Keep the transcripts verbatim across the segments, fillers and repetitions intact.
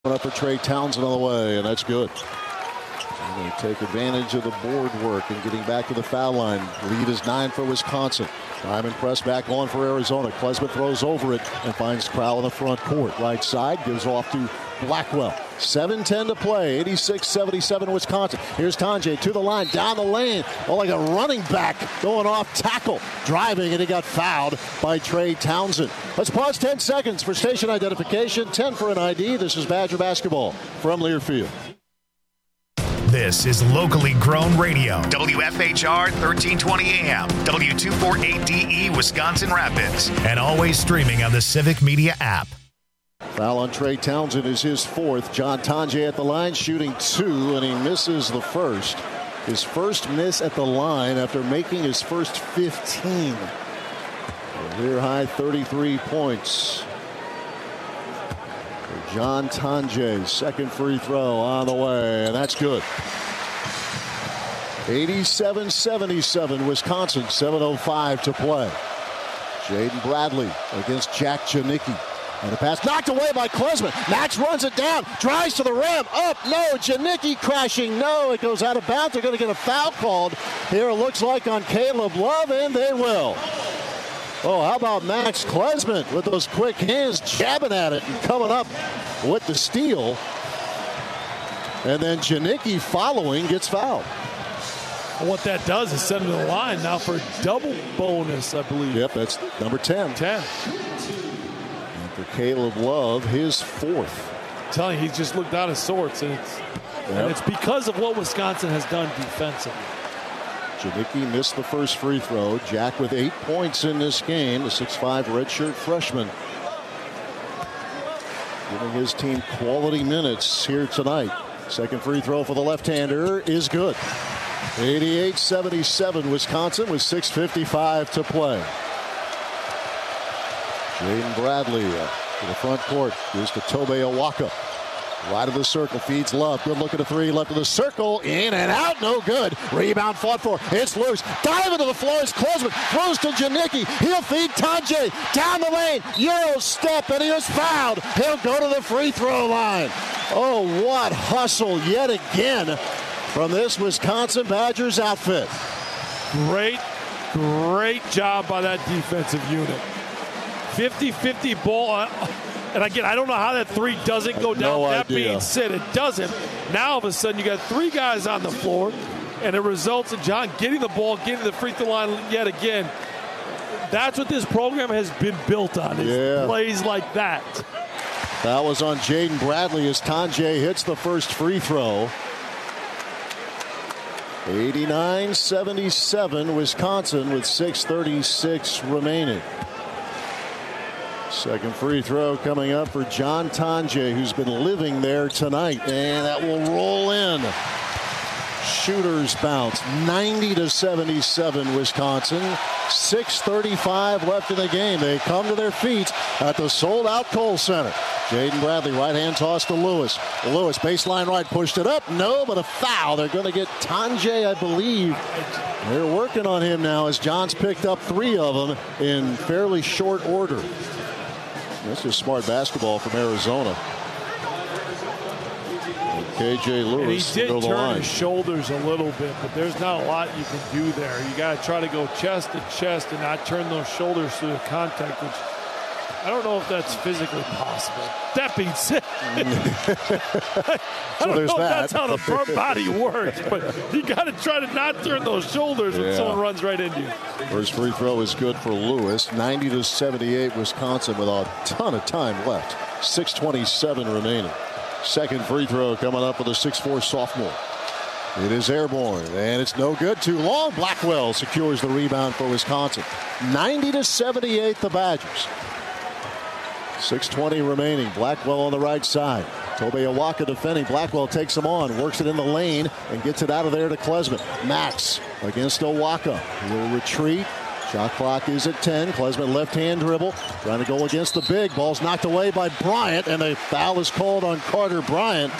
Up for Trey Townsend on the way, and that's good. And they take advantage of the board work and getting back to the foul line. Lead is nine for Wisconsin. Diamond press back on for Arizona. Klesmit throws over it and finds Crowell in the front court. Right side gives off to Blackwell. seven ten to play. eighty-six seventy-seven Wisconsin. Here's Tonje to the line, down the lane. Oh, like a running back going off tackle. Driving, and he got fouled by Trey Townsend. Let's pause ten seconds for station identification. ten for an I D. This is Badger basketball from Learfield. This is locally grown radio. W F H R thirteen twenty A M, W two forty-eight D E, Wisconsin Rapids. And always streaming on the Civic Media app. Foul on Trey Townsend is his fourth. John Tonje at the line shooting two, and he misses the first. His first miss at the line after making his first fifteen. Career high thirty-three points. For John Tonje, second free throw on the way, and that's good. eighty-seven seventy-seven Wisconsin, seven oh five to play. Jaden Bradley against Jack Janicki. And a pass knocked away by Klesmit. Max runs it down, drives to the rim, up, no, Janicki crashing, no, it goes out of bounds. They're going to get a foul called here, it looks like, on Caleb Love, and they will. Oh, how about Max Klesmit with those quick hands, jabbing at it and coming up with the steal. And then Janicki following gets fouled. And what that does is send him to the line now for a double bonus, I believe. Yep, that's number ten. ten. For Caleb Love, his fourth. I'm telling you, he's just looked out of sorts, and it's, yep. and it's because of what Wisconsin has done defensively. Janicki missed the first free throw. Jack with eight points in this game, the six five redshirt freshman. Giving his team quality minutes here tonight. Second free throw for the left-hander is good. eighty-eight seventy-seven Wisconsin with six fifty-five to play. Jaden Bradley uh, to the front court. Gives to Tobe Awaka. Right of the circle. Feeds Love. Good look at the three. Left of the circle. In and out. No good. Rebound fought for. It's loose. Dive into the floor. It's Klesmit. Throws to Janicki. He'll feed Tonje. Down the lane. Euro step. And he was fouled. He'll go to the free throw line. Oh, what hustle yet again from this Wisconsin Badgers outfit. Great, great job by that defensive unit. fifty fifty ball. And again, I don't know how that three doesn't go down. No that idea. being said, it doesn't. Now all of a sudden you got three guys on the floor, and it results in John getting the ball, getting the free throw line yet again. That's what this program has been built on, is yeah. plays like that. That was on Jaden Bradley as Tonje hits the first free throw. eighty-nine seventy-seven Wisconsin with six thirty-six remaining. Second free throw coming up for John Tonje, who's been living there tonight, and that will roll in. Shooters bounce. ninety to seventy-seven Wisconsin. six thirty-five left in the game. They come to their feet at the sold-out Kohl Center. Jaden Bradley, right-hand toss to Lewis. Lewis, baseline right, pushed it up. No, but a foul. They're going to get Tonje, I believe. They're working on him now as John's picked up three of them in fairly short order. That's just smart basketball from Arizona. And K J Lewis. And he did turn line. his shoulders a little bit, but there's not a lot you can do there. You got to try to go chest to chest and not turn those shoulders through the contact, which I don't know if that's physically possible. That being said, I don't there's know that. if that's how the front body works, but you got to try to not turn those shoulders when Yeah. someone runs right into you. First free throw is good for Lewis. ninety to seventy-eight Wisconsin with a ton of time left. six twenty-seven remaining. Second free throw coming up with a six four sophomore. It is airborne, and it's no good. Too long. Blackwell secures the rebound for Wisconsin. ninety to seventy-eight the Badgers. six twenty remaining. Blackwell on the right side. Tobe Awaka defending. Blackwell takes him on, works it in the lane, and gets it out of there to Klesmit. Max against Awaka. He'll retreat. Shot clock is at ten. Klesmit left-hand dribble. Trying to go against the big. Ball's knocked away by Bryant, and a foul is called on Carter Bryant.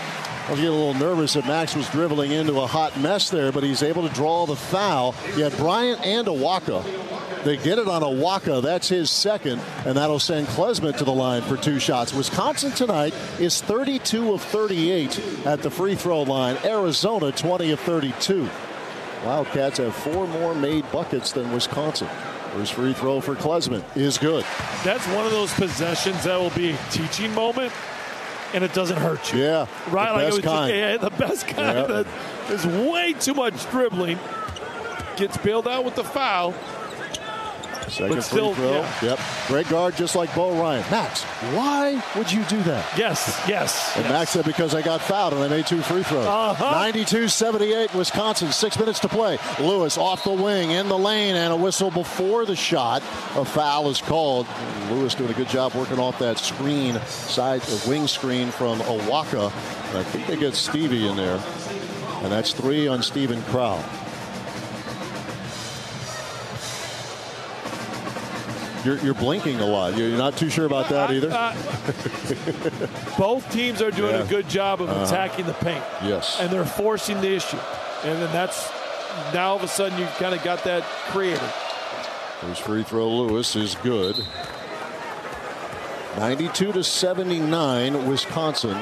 I was getting a little nervous that Max was dribbling into a hot mess there, but he's able to draw the foul. You had Bryant and Awaka. They get it on Awaka. That's his second, and that'll send Klesmit to the line for two shots. Wisconsin tonight is thirty-two of thirty-eight at the free throw line. Arizona twenty of thirty-two. Wildcats have four more made buckets than Wisconsin. First free throw for Klesmit is good. That's one of those possessions that will be a teaching moment, and it doesn't hurt you. Yeah, right. The like best it was kind. Just, yeah, the best kind. Yep. That there's way too much dribbling. Gets bailed out with the foul. Second but still, free throw. Yeah. Yep. Great guard, just like Bo Ryan. Max, why would you do that? Yes, yes. And yes. Max said because I got fouled and I made two free throws. Uh-huh. ninety-two seventy-eight, Wisconsin. Six minutes to play. Lewis off the wing, in the lane, and a whistle before the shot. A foul is called. Lewis doing a good job working off that screen, side uh, wing screen from Awaka. And I think they get Stevie in there. And that's three on Stephen Crowell. You're, you're blinking a lot. You're not too sure about that either? Uh, both teams are doing Yeah. a good job of Uh-huh. attacking the paint. Yes. And they're forcing the issue. And then that's, now all of a sudden you've kind of got that created. First free throw, Lewis, is good. ninety-two to seventy-nine, Wisconsin.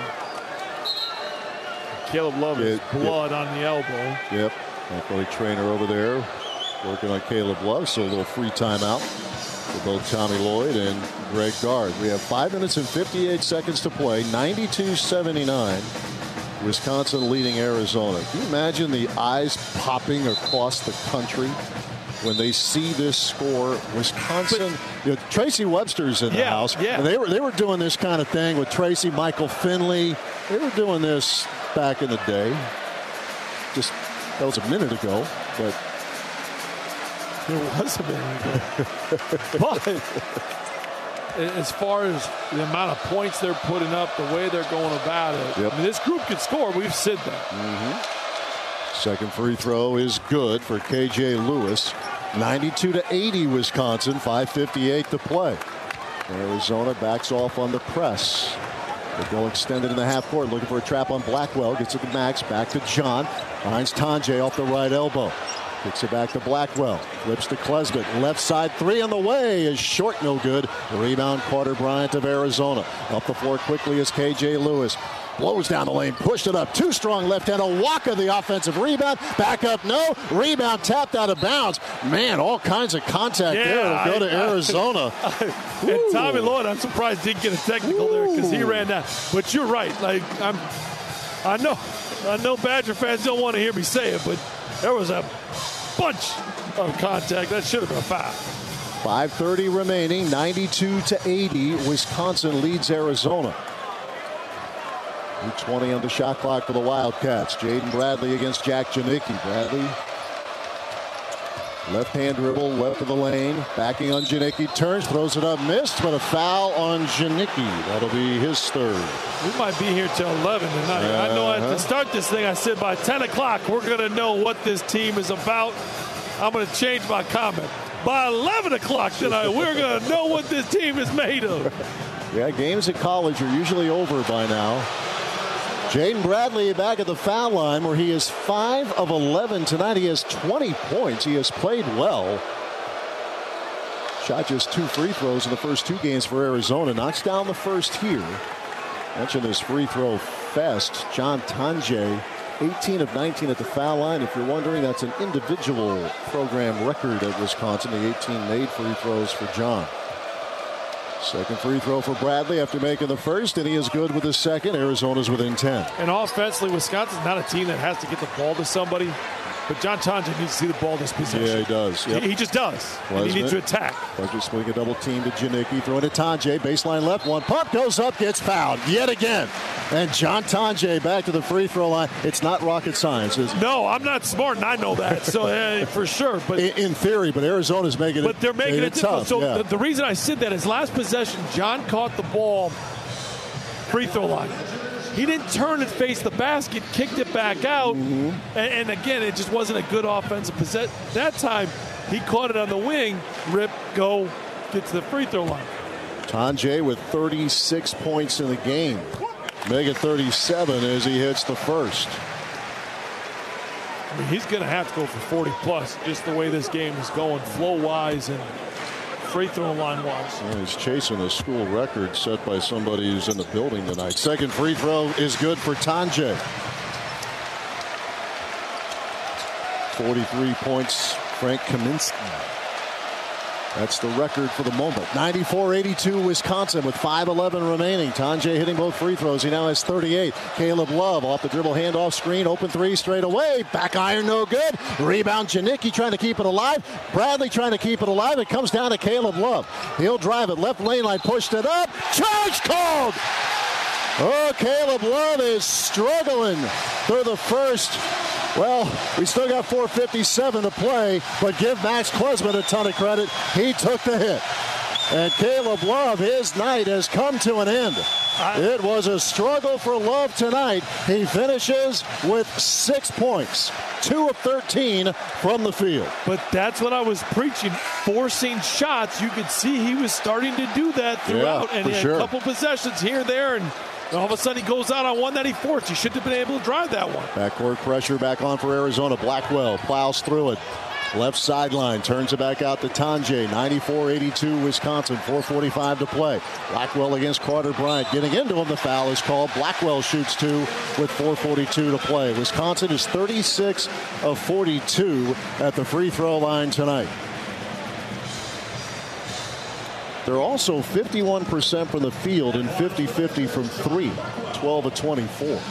Caleb Love is Yeah, blood on the elbow. Yep. Athletic trainer over there working on Caleb Love, so a little free timeout for both Tommy Lloyd and Greg Gard. We have five minutes and fifty-eight seconds to play. ninety-two seventy-nine. Wisconsin leading Arizona. Can you imagine the eyes popping across the country when they see this score? Wisconsin, you know, Tracy Webster's in the Yeah, house. yeah. And they were they were doing this kind of thing with Tracy, Michael Finley. They were doing this back in the day. Just that was a minute ago, but It was a minute ago. But as far as the amount of points they're putting up, the way they're going about it, Yep. I mean, this group can score. We've said that. Mm-hmm. Second free throw is good for K J Lewis. ninety-two to eighty, Wisconsin. five fifty-eight to play. Arizona backs off on the press. They go extended in the half court, looking for a trap on Blackwell. Gets it to Max, back to John. Finds Tanjay off the right elbow. Kicks it back to Blackwell. Flips to Klesmit. Left side three on the way is short, no good. Rebound, Carter Bryant of Arizona. Up the floor quickly is K J Lewis. Blows down the lane, pushed it up. Too strong left hand. Awaka the offensive rebound. Back up, no. Rebound tapped out of bounds. Man, all kinds of contact Yeah, there to go I- to I- Arizona. And Tommy Lloyd, I'm surprised didn't get a technical there because he ran down. But you're right. Like I'm, I know, I know Badger fans don't want to hear me say it, but there was a bunch of contact that should have been a foul. five thirty remaining. ninety-two to eighty. Wisconsin leads Arizona. two twenty on the shot clock for the Wildcats. Jaden Bradley against Jack Janicki. Bradley, left hand dribble, left of the lane. Backing on Janicki. Turns, throws it up, missed, but a foul on Janicki. That'll be his third. We might be here till eleven tonight. I know at Uh-huh. to start this thing, I said by ten o'clock, we're going to know what this team is about. I'm going to change my comment. By eleven o'clock tonight, we're going to know what this team is made of. Yeah, games at college are usually over by now. Jaden Bradley back at the foul line where he is five of eleven tonight. He has twenty points. He has played well. Shot just two free throws in the first two games for Arizona. Knocks down the first here. Mentioned this free throw fest. John Tanjay, eighteen of nineteen at the foul line. If you're wondering, that's an individual program record at Wisconsin. The eighteen made free throws for John. Second free throw for Bradley after making the first, and he is good with the second. Arizona's within ten. And offensively, Wisconsin's not a team that has to get the ball to somebody. But John Tanjay needs to see the ball this possession. Yeah, he does. Yep. He, he just does. And he needs to attack. Pleasure splitting a double team to Janicki. Throwing to Tanjay. Baseline left. One pump goes up. Gets fouled yet again. And John Tanjay back to the free throw line. It's not rocket science, is it? No, I'm not smart, and I know that. So uh, for sure. But in, in theory, but Arizona's making it But they're making, making it, it difficult. tough. So yeah. the, the reason I said that is last possession, John caught the ball free throw line. He didn't turn and face the basket, kicked it back out, mm-hmm. and, and again, it just wasn't a good offensive possession. That time, he caught it on the wing, rip, go, get to the free throw line. Tanjay with thirty-six points in the game. Make it thirty-seven as he hits the first. I mean, he's going to have to go for forty plus, just the way this game is going, flow-wise and free throw line-wise. Well, he's chasing a school record set by somebody who's in the building tonight. Second free throw is good for Tonje. forty-three points, Frank Kaminsky. That's the record for the moment. ninety-four eighty-two Wisconsin with five eleven remaining. Tonje hitting both free throws. He now has thirty-eight. Caleb Love off the dribble, handoff screen, open three straight away. Back iron, no good. Rebound, Janicki trying to keep it alive. Bradley trying to keep it alive. It comes down to Caleb Love. He'll drive it. Left lane line, pushed it up. Charge called! Oh, Caleb Love is struggling through the first. Well, we still got four fifty-seven to play, but give Max Klesmit a ton of credit. He took the hit. And Caleb Love, his night has come to an end. It was a struggle for Love tonight. He finishes with six points, two of thirteen from the field. But that's what I was preaching, forcing shots. You could see he was starting to do that throughout. Yeah, and he had sure. a couple possessions here, there, and all of a sudden he goes out on one that he forced. He should have been able to drive that one. Backcourt pressure back on for Arizona. Blackwell plows through it. Left sideline, turns it back out to Tonje. ninety-four eighty-two Wisconsin, four forty-five to play. Blackwell against Carter Bryant. Getting into him, the foul is called. Blackwell shoots two with four forty-two to play. Wisconsin is thirty-six of forty-two at the free throw line tonight. They're also fifty-one percent from the field and fifty fifty from three, twelve of twenty-four.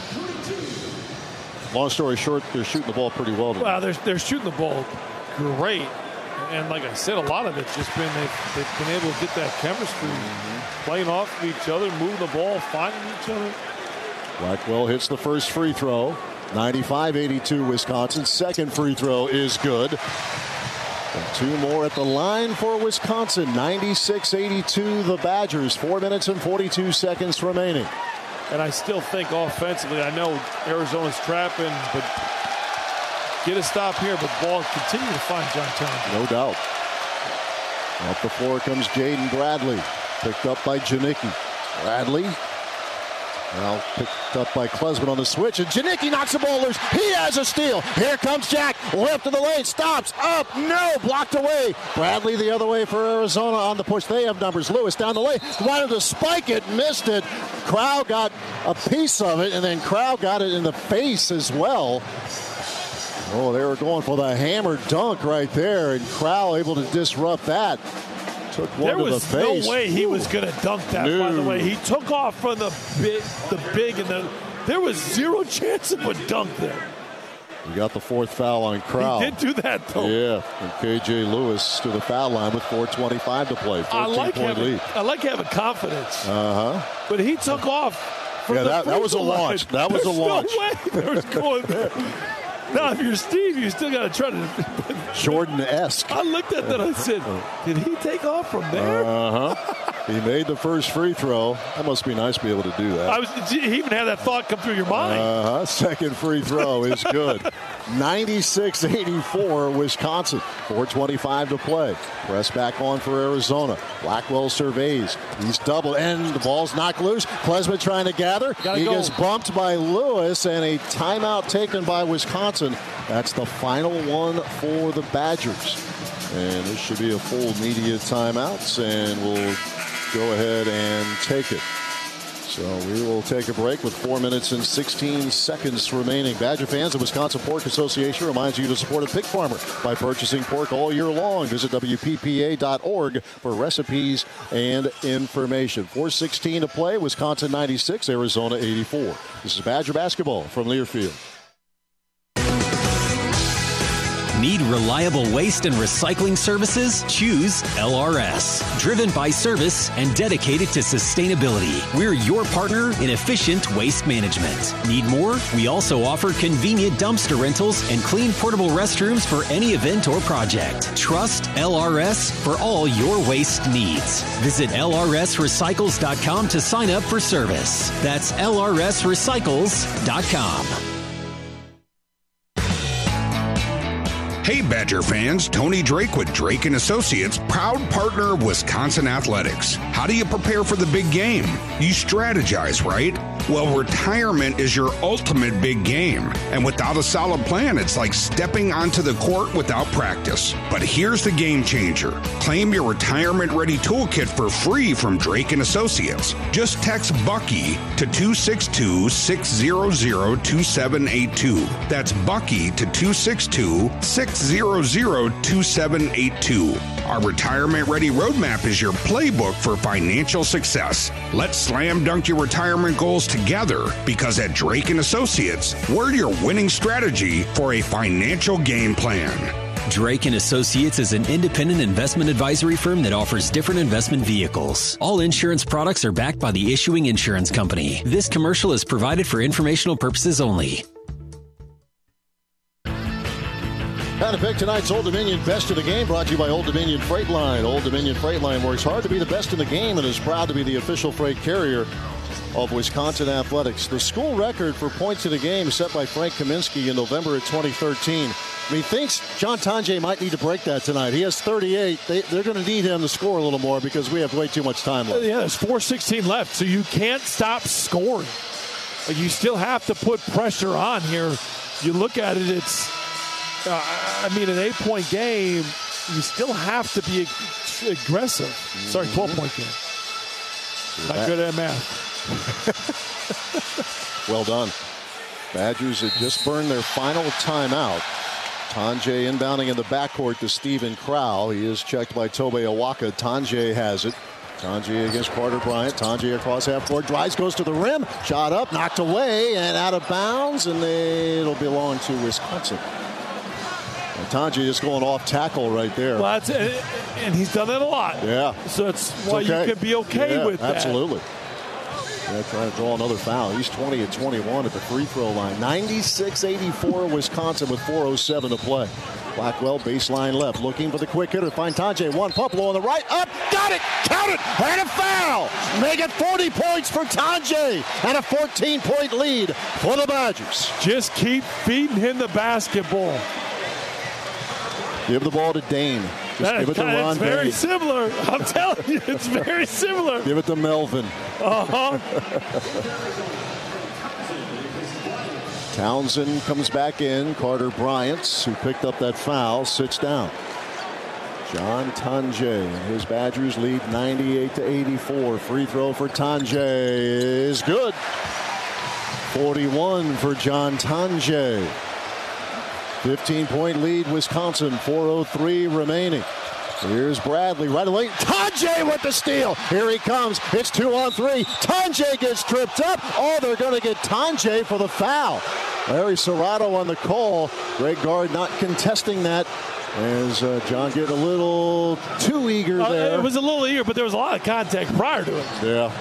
Long story short, they're shooting the ball pretty well tonight. Well, they're, they're shooting the ball great. And like I said, a lot of it's just been they've, they've been able to get that chemistry, mm-hmm. playing off of each other, moving the ball, finding each other. Blackwell hits the first free throw. ninety-five eighty-two Wisconsin. Second free throw is good. And two more at the line for Wisconsin. ninety-six eighty-two the Badgers. Four minutes and forty-two seconds remaining. And I still think offensively, I know Arizona's trapping, but get a stop here, but ball continue to find John Tonje. No doubt. Off the floor comes Jaden Bradley. Picked up by Janicki. Bradley. Now picked up by Klesmit on the switch, and Janicki knocks the ball loose. He has a steal. Here comes Jack. Left of the lane. Stops. Up. No. Blocked away. Bradley the other way for Arizona on the push. They have numbers. Lewis down the lane. Wanted to spike it. Missed it. Crow got a piece of it, and then Crow got it in the face as well. Oh, they were going for the hammer dunk right there, and Crow able to disrupt that. Took one there to was the face. no way he was going to dunk that, no. By the way. He took off from the big, the big, and the, there was zero chance of a dunk there. We got the fourth foul on Crow. He did do that, though. Yeah, and K J Lewis to the foul line with four twenty-five to play. I like point having, lead. I like having confidence. Uh-huh. But he took off from yeah, the that, that was a launch. Line. That was There's a launch. No way there was going there. Now, if you're Steve, you still got to try to. Jordan-esque. I looked at that. I said, "Did he take off from there?" Uh huh. He made the first free throw. That must be nice to be able to do that. I was. He even had that thought come through your mind. Uh huh. Second free throw is good. ninety-six eighty-four Wisconsin. four twenty-five to play. Press back on for Arizona. Blackwell surveys. He's doubled, and the ball's knocked loose. Klesmit trying to gather. He go. gets bumped by Lewis, and a timeout taken by Wisconsin. That's the final one for the Badgers. And this should be a full media timeouts, and we'll go ahead and take it. So we will take a break with four minutes and sixteen seconds remaining. Badger fans, the Wisconsin Pork Association reminds you to support a pig farmer by purchasing pork all year long. Visit W P P A dot org for recipes and information. four sixteen to play. Wisconsin ninety-six, Arizona eighty-four. This is Badger basketball from Learfield. Need reliable waste and recycling services? Choose L R S. Driven by service and dedicated to sustainability, we're your partner in efficient waste management. Need more? We also offer convenient dumpster rentals and clean portable restrooms for any event or project. Trust L R S for all your waste needs. Visit L R S recycles dot com to sign up for service. That's L R S recycles dot com. Hey Badger fans, Tony Drake with Drake and Associates, proud partner of Wisconsin Athletics. How do you prepare for the big game? You strategize, right? Well, retirement is your ultimate big game. And without a solid plan, it's like stepping onto the court without practice. But here's the game changer. Claim your retirement-ready toolkit for free from Drake and Associates. Just text Bucky to two six two, six zero zero, two seven eight two. That's Bucky to two six two, six zero zero, two seven eight two. Our retirement-ready roadmap is your playbook for financial success. Let's slam dunk your retirement goals together, because at Drake and Associates, we're your winning strategy for a financial game plan. Drake and Associates is an independent investment advisory firm that offers different investment vehicles. All insurance products are backed by the issuing insurance company. This commercial is provided for informational purposes only. How to pick tonight's Old Dominion Best of the Game, brought to you by Old Dominion Freight Line. Old Dominion Freight Line works hard to be the best in the game and is proud to be the official freight carrier of Wisconsin Athletics. The school record for points in a game set by Frank Kaminsky in November of twenty thirteen. I mean, thinks John Tonje might need to break that tonight. He has thirty-eight. They, they're going to need him to score a little more because we have way too much time left. Yeah, there's four sixteen left, so you can't stop scoring. Like, you still have to put pressure on here. You look at it, it's, uh, I mean, an eight-point game, you still have to be ag- aggressive. Mm-hmm. Sorry, twelve-point game. Not good at math. Well done. Badgers have just burned their final timeout. Tonje inbounding in the backcourt to Stephen Crowell. He is checked by Tobe Awaka. Tonje has it. Tonje against Carter Bryant. Tonje across half court. Drives, goes to the rim. Shot up, knocked away, and out of bounds, and it'll belong to Wisconsin. And Tonje just going off tackle right there. Well, that's, and he's done that a lot. Yeah. So that's why okay. you can be okay yeah, with that. Absolutely. Yeah, trying to draw another foul. He's twenty and twenty-one at the free throw line. ninety-six eighty-four Wisconsin with four oh seven to play. Blackwell baseline left, looking for the quick hitter. Find Tonje, one Puplo on the right, up, got it, count it, and a foul. Make it forty points for Tonje, and a fourteen-point lead for the Badgers. Just keep feeding him the basketball. Give the ball to Dane. Just that, give it to Ron It's very Dane. similar. I'm telling you, it's very similar. Give it to Melvin. Uh-huh. Townsend comes back in. Carter Bryant, who picked up that foul, sits down. John Tonje and his Badgers lead ninety-eight to eighty-four. Free throw for Tonje is good. forty-one for John Tonje. fifteen-point lead, Wisconsin. four oh three remaining. Here's Bradley right away. Tonje with the steal. Here he comes. It's two on three. Tonje gets tripped up. Oh, they're going to get Tonje for the foul. Larry Serrato on the call. Greg Gard not contesting that. As uh, John getting a little too eager uh, there. It was a little eager, but there was a lot of contact prior to it. Yeah.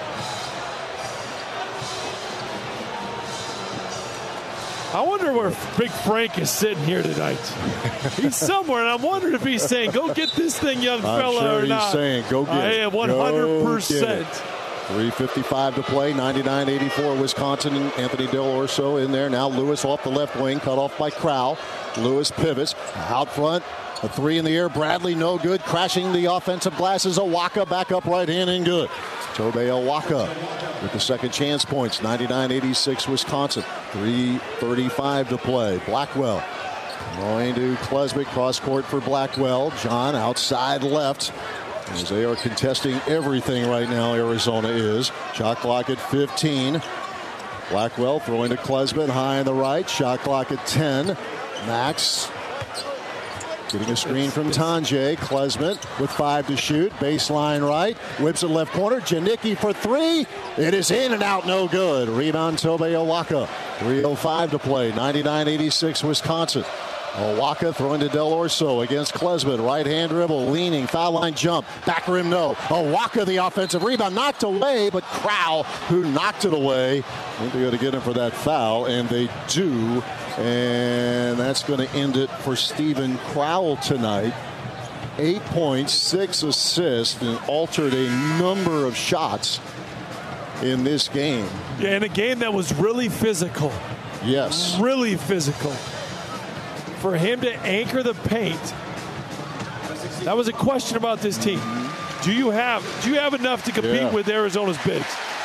I wonder where Big Frank is sitting here tonight. He's somewhere, and I'm wondering if he's saying, go get this thing, young I'm fella, sure or he's not. saying, go get I it. am one hundred percent. three fifty-five to play, ninety-nine eighty-four Wisconsin. Anthony Del Orso in there. Now Lewis off the left wing, cut off by Crowell. Lewis pivots out front. A three in the air. Bradley no good. Crashing the offensive glasses. Awaka back up right hand and good. Tobe Awaka with the second chance points. ninety-nine eighty-six Wisconsin. three thirty-five to play. Blackwell going to Klesmit. Cross court for Blackwell. John outside left. As they are contesting everything right now, Arizona is. Shot clock at fifteen. Blackwell throwing to Klesmit high on the right. Shot clock at ten. Max getting a screen from Tonje. Klesmit with five to shoot. Baseline right. Whips it left corner. Janicki for three. It is in and out. No good. Rebound Tobe Awaka. three oh five to play. ninety-nine eighty-six Wisconsin. Awaka throwing to Del Orso against Klesmit. Right hand dribble. Leaning. Foul line jump. Back rim no. Awaka the offensive rebound. Knocked away, but Crowell who knocked it away. I think they're going to get him for that foul, and they do. And that's going to end it for Stephen Crowell tonight. Eight points, six assists, and altered a number of shots in this game. Yeah, in a game that was really physical. Yes. Really physical. For him to anchor the paint, that was a question about this team. Do you have do you have enough to compete yeah. with Arizona's bigs?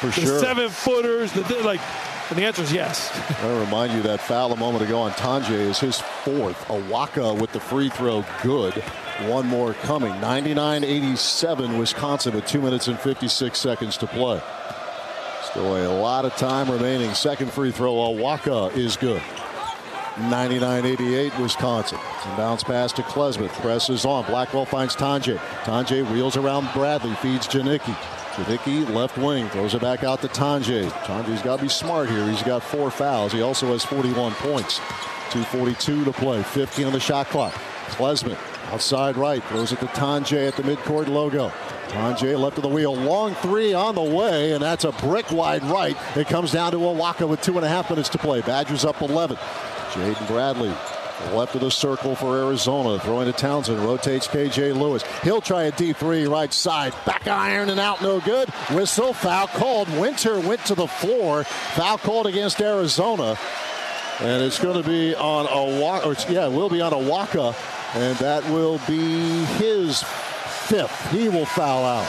For the sure. seven footers, the like. And the answer is yes. I'll remind you that foul a moment ago on Tonje is his fourth. Awaka with the free throw, good. One more coming. ninety-nine eighty-seven Wisconsin with two minutes and fifty-six seconds to play. Still a lot of time remaining. Second free throw, Awaka is good. ninety-nine eighty-eight Wisconsin. Some bounce pass to Klesmith. Presses on. Blackwell finds Tonje. Tonje wheels around Bradley. Feeds Janicki. Janicki left wing. Throws it back out to Tonje. Tonje's got to be smart here. He's got four fouls. He also has forty-one points. two forty-two to play. fifteen on the shot clock. Klesmith outside right. Throws it to Tonje at the midcourt logo. Tonje left of the wheel. Long three on the way, and that's a brick wide right. It comes down to Awaka with two and a half minutes to play. Badgers up eleven. Jaden Bradley left of the circle for Arizona. Throwing to Townsend. Rotates K J Lewis. He'll try a D three right side. Back iron and out. No good. Whistle. Foul called. Winter went to the floor. Foul called against Arizona. And it's going to be on Awaka. Or yeah, it will be on Awaka. And that will be his fifth. He will foul out.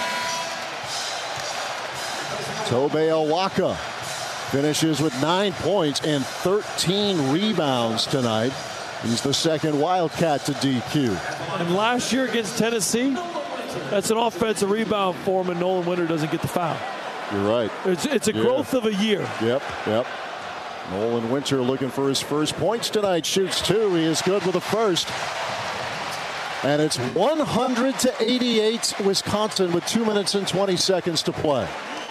Tobe Awaka finishes with nine points and thirteen rebounds tonight. He's the second Wildcat to D Q. And last year against Tennessee, that's an offensive rebound for him, and Nolan Winter doesn't get the foul. You're right. It's, it's a yeah. growth of a year. Yep, yep. Nolan Winter looking for his first points tonight. Shoots two. He is good with the first. And it's one hundred to eighty-eight Wisconsin with two minutes and twenty seconds to play.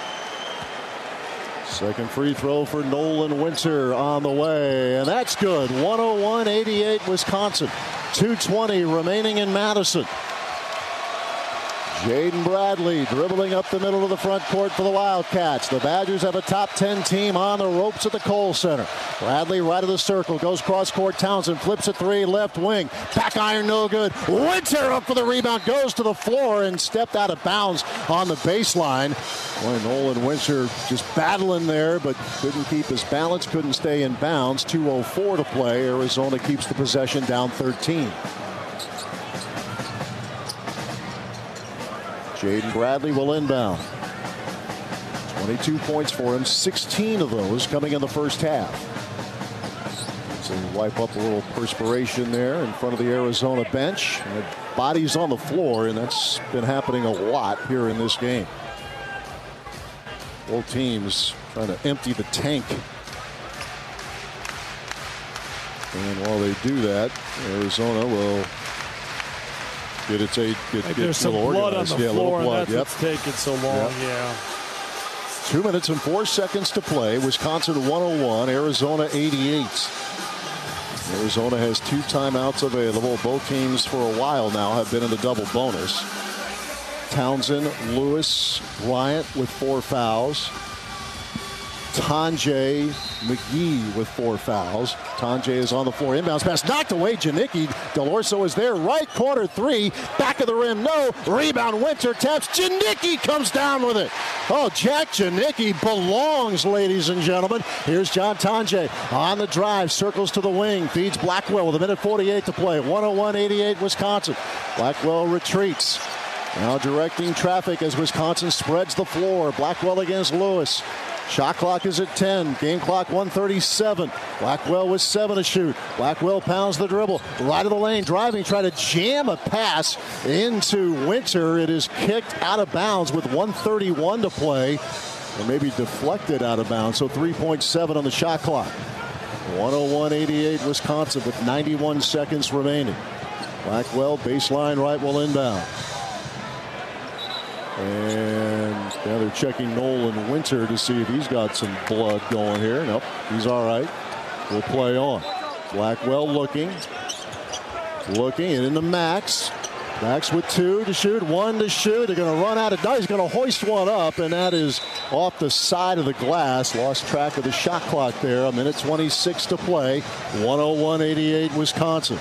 Second free throw for Nolan Winter on the way, and that's good. one oh one eighty-eight Wisconsin. two twenty remaining in Madison. Jaden Bradley dribbling up the middle of the front court for the Wildcats. The Badgers have a top ten team on the ropes at the Kohl Center. Bradley right of the circle, goes cross court. Townsend flips a three, left wing. Back iron, no good. Winter up for the rebound, goes to the floor and stepped out of bounds on the baseline. Boy, Nolan Winter just battling there, but couldn't keep his balance, couldn't stay in bounds. two oh four to play. Arizona keeps the possession down thirteen. Jaden Bradley will inbound. twenty-two points for him, sixteen of those coming in the first half. So wipe up a little perspiration there in front of the Arizona bench. And bodies on the floor, and that's been happening a lot here in this game. Both teams trying to empty the tank. And while they do that, Arizona will Get it, get, like get there's some blood on the yeah, floor, and blood. that's Yep. what's taking so long. Yep. Yeah. Two minutes and four seconds to play. Wisconsin one oh one, Arizona eighty-eight. Arizona has two timeouts available. Both teams for a while now have been in the double bonus. Townsend, Lewis, Bryant with four fouls. Tonje, McGee with four fouls. Tonje is on the floor. Inbounds pass knocked away. Janicki. Delorso is there. Right corner three. Back of the rim. No. Rebound. Winter taps. Janicki comes down with it. Oh, Jack Janicki belongs, ladies and gentlemen. Here's John Tonje on the drive. Circles to the wing. Feeds Blackwell with a minute forty-eight to play. one oh one eighty-eight Wisconsin. Blackwell retreats. Now directing traffic as Wisconsin spreads the floor. Blackwell against Lewis. Shot clock is at ten. Game clock one thirty-seven. Blackwell with seven to shoot. Blackwell pounds the dribble. Right of the lane. Driving. Try to jam a pass into Winter. It is kicked out of bounds with one thirty-one to play. Or maybe deflected out of bounds. So three point seven on the shot clock. one oh one eighty-eight Wisconsin with ninety-one seconds remaining. Blackwell baseline right will inbound. And now they're checking Nolan Winter to see if he's got some blood going here. Nope, he's all right. We'll play on. Blackwell looking. Looking and into Max. Max with two to shoot, one to shoot. They're going to run out of time. He's going to hoist one up, and that is off the side of the glass. Lost track of the shot clock there. A minute twenty-six to play. one oh one eighty-eight Wisconsin.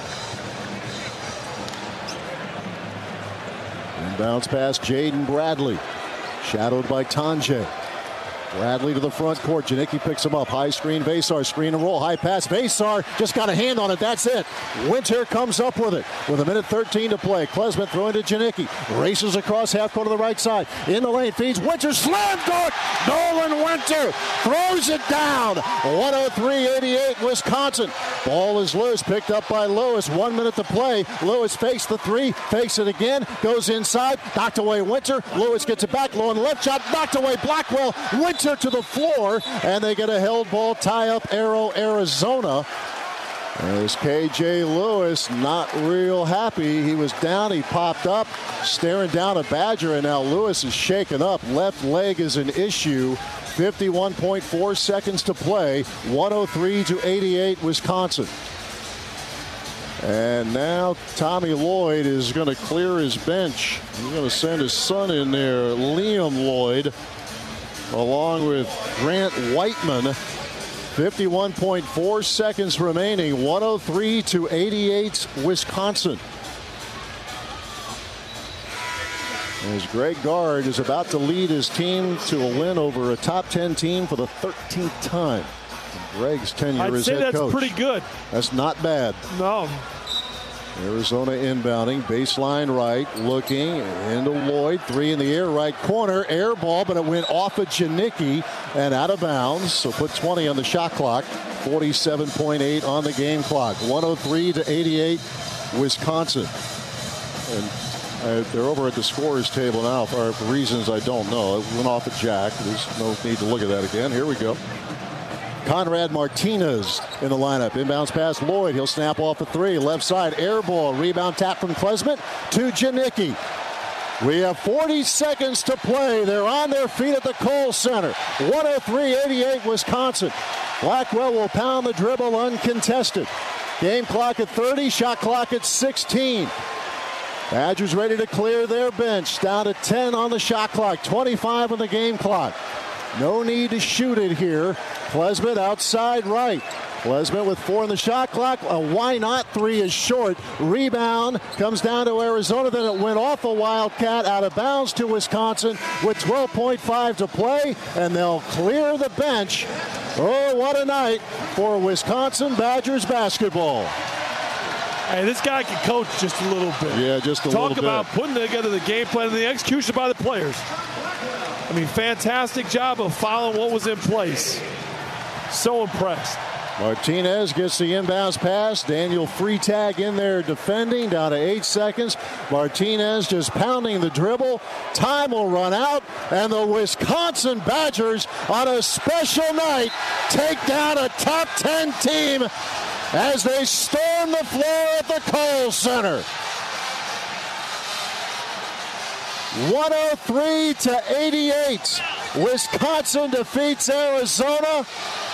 Bounce pass, Jaden Bradley. Shadowed by Tonje. Bradley to the front court. Janicki picks him up. High screen, Vesar. Screen and roll. High pass. Vesar just got a hand on it. That's it. Winter comes up with it. With a minute thirteen to play. Klesmit throwing to Janicki. Races across half court to the right side. In the lane. Feeds Winter. Slam dunk. Nolan Winter throws it down. one oh three eighty-eight Wisconsin. Ball is loose. Picked up by Lewis. One minute to play. Lewis fakes the three. Fakes it again. Goes inside. Knocked away Winter. Lewis gets it back. Low on the left shot. Knocked away Blackwell. Winter to the floor, and they get a held ball tie-up arrow, Arizona. As K J Lewis not real happy. He was down, he popped up, staring down a Badger, and now Lewis is shaken up. Left leg is an issue. fifty-one point four seconds to play. one oh three to eighty-eight Wisconsin. And now Tommy Lloyd is going to clear his bench. He's going to send his son in there, Liam Lloyd, along with Grant Whiteman. fifty-one point four seconds remaining. one oh three to eighty-eight Wisconsin. As Greg Gard is about to lead his team to a win over a top ten team for the thirteenth time. Greg's tenure I'd as say head that's coach. pretty good. That's not bad. No. Arizona inbounding, baseline right, looking into Lloyd, three in the air, right corner, air ball, but it went off of Janicki and out of bounds, so put twenty on the shot clock, forty-seven point eight on the game clock, one oh three to eighty-eight, Wisconsin. And uh, they're over at the scorer's table now for reasons I don't know. It went off of Jack. There's no need to look at that again. Here we go. Conrad Martinez in the lineup. Inbounds pass Lloyd. He'll snap off a three. Left side air ball. Rebound tap from Klesmit to Janicki. We have forty seconds to play. They're on their feet at the Kohl Center. one oh three eighty-eight Wisconsin. Blackwell will pound the dribble uncontested. Game clock at thirty. Shot clock at sixteen. Badgers ready to clear their bench. Down to ten on the shot clock. twenty-five on the game clock. No need to shoot it here. Klesmit outside right. Klesmit with four in the shot clock. A why not three is short. Rebound comes down to Arizona. Then it went off a Wildcat out of bounds to Wisconsin with twelve point five to play. And they'll clear the bench. Oh, what a night for Wisconsin Badgers basketball. Hey, this guy can coach just a little bit. Yeah, just a Talk little bit. about putting together the game plan and the execution by the players. I mean, fantastic job of following what was in place. So impressed. Martinez gets the inbounds pass. Daniel Freitag in there defending. Down to eight seconds. Martinez just pounding the dribble. Time will run out. And the Wisconsin Badgers on a special night take down a top ten team as they storm the floor at the Kohl Center. one oh three to eighty-eight. Wisconsin defeats Arizona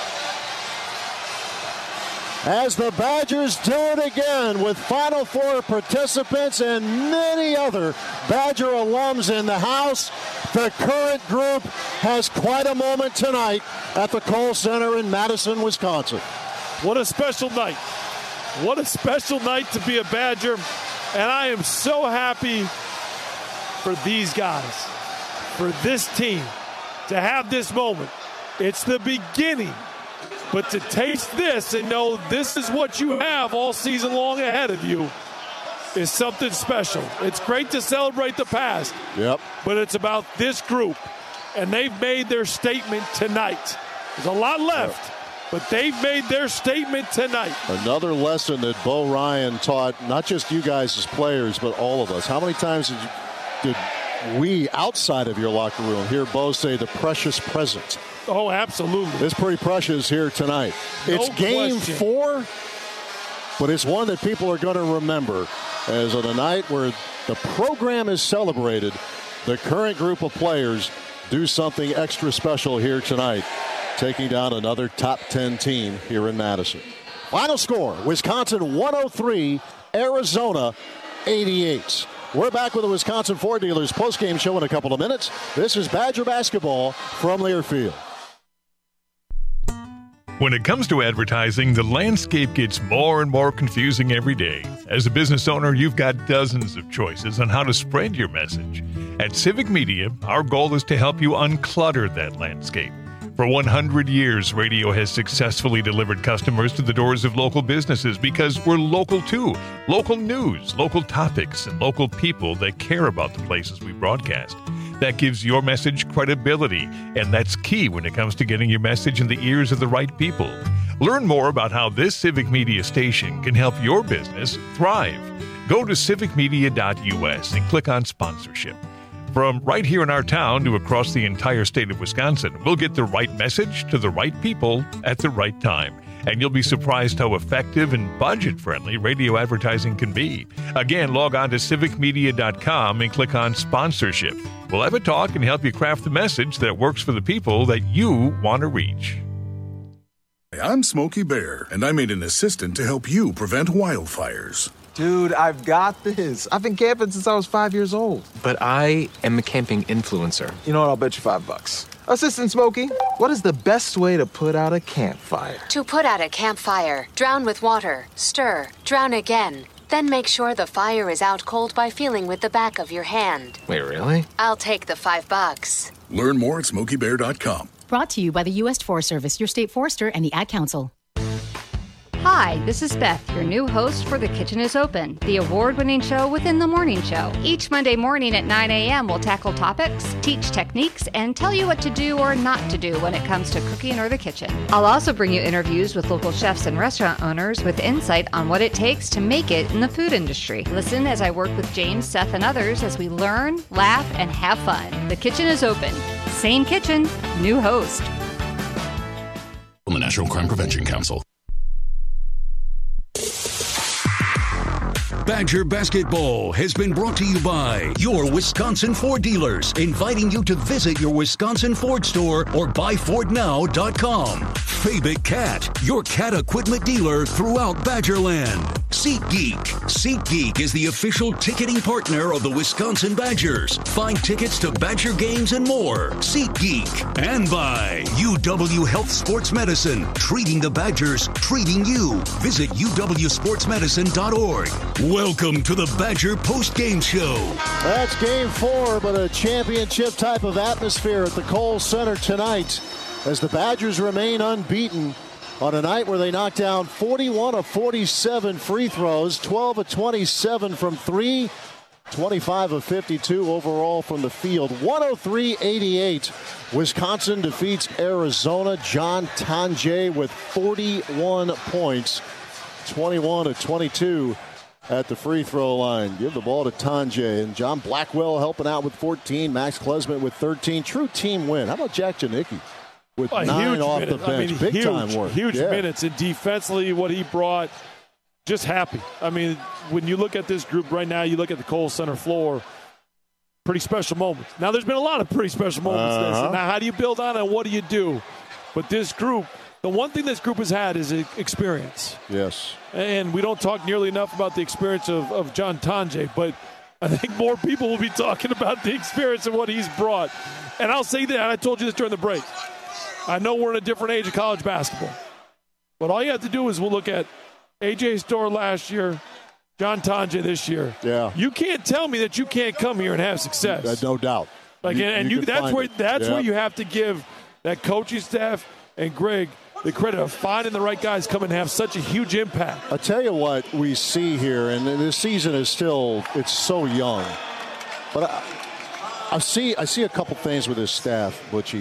as the Badgers do it again with Final Four participants and many other Badger alums in the house. The current group has quite a moment tonight at the Kohl Center in Madison, Wisconsin. What a special night. What a special night to be a Badger. And I am so happy for these guys, for this team, to have this moment. It's the beginning. But to taste this and know this is what you have all season long ahead of you is something special. It's great to celebrate the past. Yep. But it's about this group. And they've made their statement tonight. There's a lot left. Yep. But they've made their statement tonight. Another lesson that Bo Ryan taught, not just you guys as players, but all of us. How many times did, you, did we, outside of your locker room, hear Bo say the precious present? Oh, absolutely. It's pretty precious here tonight. No it's game question. four, but it's one that people are going to remember as on a night where the program is celebrated, the current group of players do something extra special here tonight, taking down another top ten team here in Madison. Final score, Wisconsin one oh three, Arizona eighty-eight. We're back with the Wisconsin Ford Dealers postgame show in a couple of minutes. This is Badger basketball from Learfield. When it comes to advertising, the landscape gets more and more confusing every day. As a business owner, you've got dozens of choices on how to spread your message. At Civic Media, our goal is to help you unclutter that landscape. For one hundred years, radio has successfully delivered customers to the doors of local businesses because we're local too. Local news, local topics, and local people that care about the places we broadcast. That gives your message credibility, and that's key when it comes to getting your message in the ears of the right people. Learn more about how this Civic Media station can help your business thrive. Go to civic media dot u s and click on sponsorship. From right here in our town to across the entire state of Wisconsin, we'll get the right message to the right people at the right time. And you'll be surprised how effective and budget-friendly radio advertising can be. Again, log on to civic media dot com and click on sponsorship. We'll have a talk and help you craft the message that works for the people that you want to reach. I'm Smokey Bear, and I made an assistant to help you prevent wildfires. Dude, I've got this. I've been camping since I was five years old. But I am a camping influencer. You know what? I'll bet you five bucks. Assistant Smokey, what is the best way to put out a campfire? To put out a campfire, drown with water, stir, drown again. Then make sure the fire is out cold by feeling with the back of your hand. Wait, really? I'll take the five bucks. Learn more at smokey bear dot com. Brought to you by the U S Forest Service, your state forester, and the Ad Council. Hi, this is Beth, your new host for The Kitchen is Open, the award-winning show within the morning show. Each Monday morning at nine a.m. we'll tackle topics, teach techniques, and tell you what to do or not to do when it comes to cooking or the kitchen. I'll also bring you interviews with local chefs and restaurant owners with insight on what it takes to make it in the food industry. Listen as I work with James, Seth, and others as we learn, laugh, and have fun. The Kitchen is Open. Same kitchen, new host. From the National Crime Prevention Council. Badger Basketball has been brought to you by your Wisconsin Ford dealers, inviting you to visit your Wisconsin Ford store or buy ford now dot com. Fabic Cat, your cat equipment dealer throughout Badgerland. SeatGeek. SeatGeek is the official ticketing partner of the Wisconsin Badgers. Find tickets to Badger games and more. SeatGeek. And by U W Health Sports Medicine, treating the Badgers, treating you. Visit u w sports medicine dot org. Welcome to the Badger Post-Game Show. That's game four, but a championship type of atmosphere at the Kohl Center tonight as the Badgers remain unbeaten on a night where they knocked down forty-one of forty-seven free throws, twelve of twenty-seven from three, twenty-five of fifty-two overall from the field. one oh three eighty-eight. Wisconsin defeats Arizona. John Tonje with forty-one points, twenty-one of twenty-two at the free throw line. Give the ball to Tonje, and John Blackwell helping out with fourteen. Max Klesman with thirteen. True team win. How about Jack Janicki with a nine off minute. the bench? I mean, Big huge, time work. Huge yeah. minutes, and defensively what he brought, just happy. I mean, when you look at this group right now, you look at the Kohl Center floor, pretty special moments. Now, there's been a lot of pretty special moments. Uh-huh. This. Now, how do you build on it and what do you do? But this group, the one thing this group has had is experience. Yes. And we don't talk nearly enough about the experience of, of John Tonje, but I think more people will be talking about the experience and what he's brought. And I'll say that, I told you this during the break. I know we're in a different age of college basketball, but all you have to do is we'll look at A J Storr last year, John Tonje this year. Yeah. You can't tell me that you can't come here and have success. There's no doubt. Like, you, and you you, that's where it. that's yeah. where you have to give that coaching staff and Greg the credit of finding the right guys come and have such a huge impact. I'll tell you what we see here, and this season is still, it's so young. But I, I see I see a couple things with this staff, Butchie.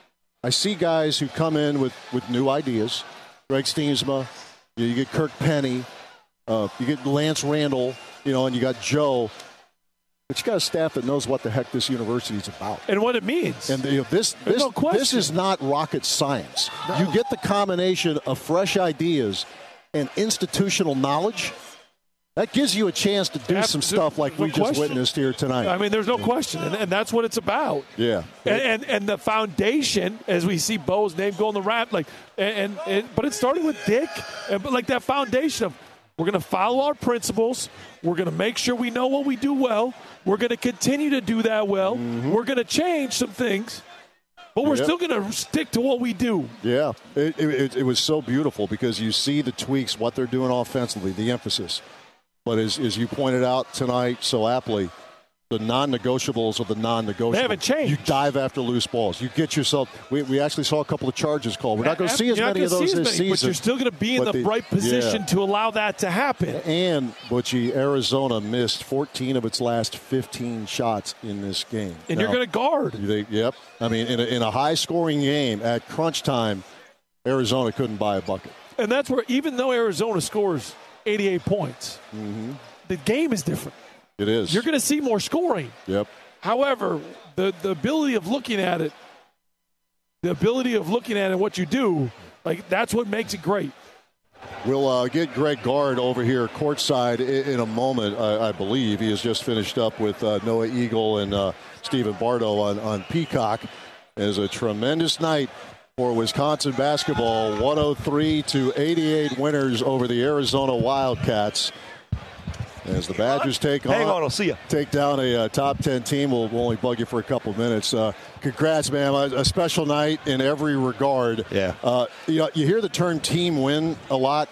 I see guys who come in with, with new ideas. Greg Steensma, you, know, you get Kirk Penny, uh, you get Lance Randall, you know, and you got Joe. But you got a staff that knows what the heck this university is about. And what it means. And you know, this this, no this is not rocket science. No. You get the combination of fresh ideas and institutional knowledge. That gives you a chance to do Absolutely. some stuff like no we question. just witnessed here tonight. I mean, there's no question, and, and that's what it's about. Yeah. And, and and the foundation, as we see Bo's name go on the rap, like, and, and, and but it started with Dick, and but like that foundation of we're going to follow our principles. We're going to make sure we know what we do well. We're going to continue to do that well. Mm-hmm. We're going to change some things, but we're yep. still going to stick to what we do. Yeah, it, it, it was so beautiful because you see the tweaks, what they're doing offensively, the emphasis. But as, as you pointed out tonight so aptly, the non-negotiables of the non-negotiables. They haven't changed. You dive after loose balls. You get yourself. We, we actually saw a couple of charges called. We're not going to see as many of those this season. But you're still going to be in the, the right position yeah. to allow that to happen. And, Butchie, Arizona missed fourteen of its last fifteen shots in this game. And now, you're going to guard. They, yep. I mean, in a, in a high-scoring game at crunch time, Arizona couldn't buy a bucket. And that's where, even though Arizona scores eighty-eight points, mm-hmm. the game is different. It is. You're going to see more scoring. Yep. However, the, the ability of looking at it, the ability of looking at it, what you do, like that's what makes it great. We'll uh, get Greg Gard over here courtside in, in a moment, I, I believe. He has just finished up with uh, Noah Eagle and uh, Stephen Bardo on, on Peacock. It is a tremendous night for Wisconsin basketball. one oh three to eighty-eight winners over the Arizona Wildcats. As the Badgers take on, Hang on, I'll see you. take down a uh, top ten team. We'll, we'll only bug you for a couple of minutes. Uh, congrats, man. A, a special night in every regard. Yeah. Uh, you know, you hear the term team win a lot.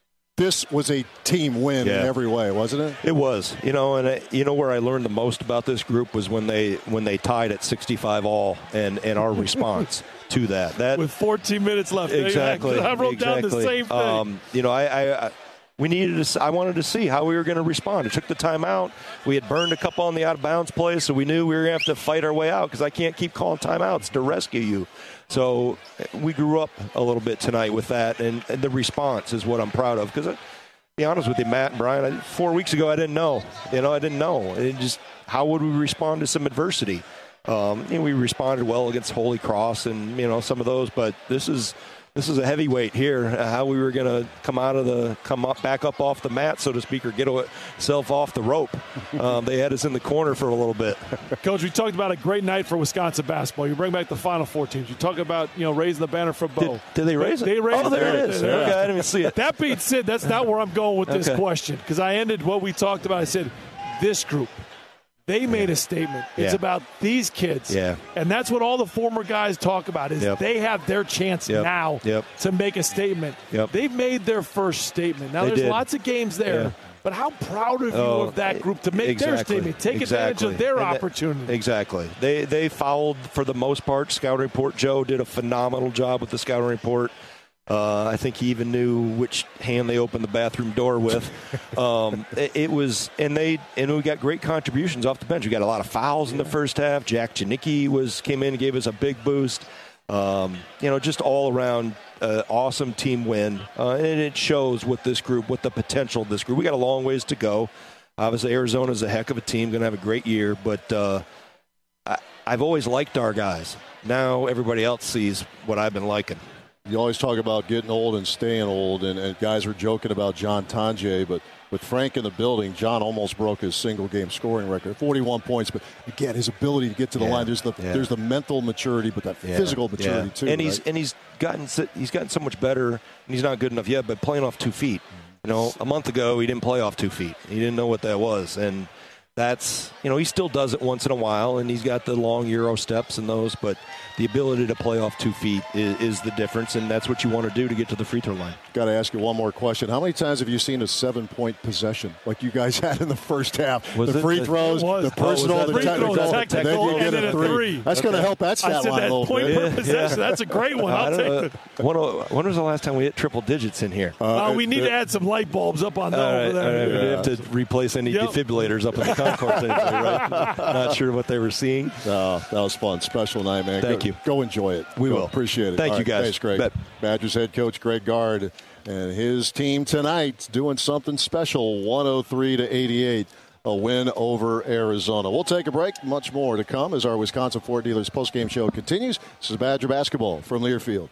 This was a team win yeah. in every way, wasn't it? It was. You know, and I, you know where I learned the most about this group was when they when they tied at sixty-five all, and, and our response to that. That with fourteen minutes left. Exactly. I wrote exactly. down the same thing. Um, you know, I. I, I We needed to. I wanted to see how we were going to respond. It took the timeout. We had burned a couple on the out of bounds play, so we knew we were going to have to fight our way out because I can't keep calling timeouts to rescue you. So we grew up a little bit tonight with that, and, and the response is what I'm proud of. Because, to be honest with you, Matt and Brian, I, four weeks ago I didn't know. You know, I didn't know. It just how would we respond to some adversity? Um, you know, we responded well against Holy Cross and you know some of those, but this is. This is a heavyweight here. Uh, how we were going to come out of the, come up, back up off the mat, so to speak, or get ourselves off the rope. Um, they had us in the corner for a little bit. Coach, we talked about a great night for Wisconsin basketball. You bring back the Final Four teams. You talk about you know raising the banner for Bo. Did, did they raise they, it? They raised oh, there it is. There. Okay, I didn't even see it. That being said, that's not where I'm going with this okay. question because I ended what we talked about. I said this group. They made a statement. It's yeah. about these kids. Yeah. And that's what all the former guys talk about is yep. they have their chance yep. now yep. to make a statement. Yep. They've made their first statement. Now, they there's did. lots of games there. Yeah. But how proud of you oh, of that group to make exactly. their statement, take exactly. advantage of their and opportunity. That, exactly. They they fouled for the most part. Scouting report, Joe did a phenomenal job with the scouting report. Uh, I think he even knew which hand they opened the bathroom door with. Um, it, it was, and they and we got great contributions off the bench. We got a lot of fouls in the first half. Jack Janicki was came in and gave us a big boost. Um, you know, just all around uh, awesome team win, uh, and it shows with this group, what the potential of this group. We got a long ways to go. Obviously, Arizona's a heck of a team, going to have a great year. But uh, I, I've always liked our guys. Now everybody else sees what I've been liking. You always talk about getting old and staying old, and, and guys were joking about John Tonje, but with Frank in the building, John almost broke his single-game scoring record, forty-one points. But again, his ability to get to the yeah, line, there's the yeah. there's the mental maturity, but that yeah, physical maturity yeah. too. And right? he's and he's gotten he's gotten so much better, and he's not good enough yet. But playing off two feet, you know, a month ago he didn't play off two feet. He didn't know what that was, and that's you know he still does it once in a while, and he's got the long Euro steps and those, but the ability to play off two feet is, is the difference, and that's what you want to do to get to the free throw line. Got to ask you one more question. How many times have you seen a seven-point possession like you guys had in the first half? Was the it? free throws, was. the personal, Oh, the free technical, throws, and technical, then you get and a a three. three. That's Okay. going to help that I stat said line that a little point bit. per Yeah, possession. yeah. That's a great one. I'll take it. When, when was the last time we hit triple digits in here? Uh, Uh, we need it, to add some light bulbs up on that All right, over there. all right. Yeah. We have to replace any Yep. defibrillators up in the concourse. Anyway, right? Not sure what they were seeing. Uh, that was fun. Special night, man. Thank go, you. Go enjoy it. We Go, will. Appreciate it. Thank All you, right, guys. Thanks, Greg. Bet. Badgers head coach Greg Gard and his team tonight doing something special, one oh three to eighty-eight. A win over Arizona. We'll take a break. Much more to come as our Wisconsin Ford Dealers postgame show continues. This is Badger basketball from Learfield.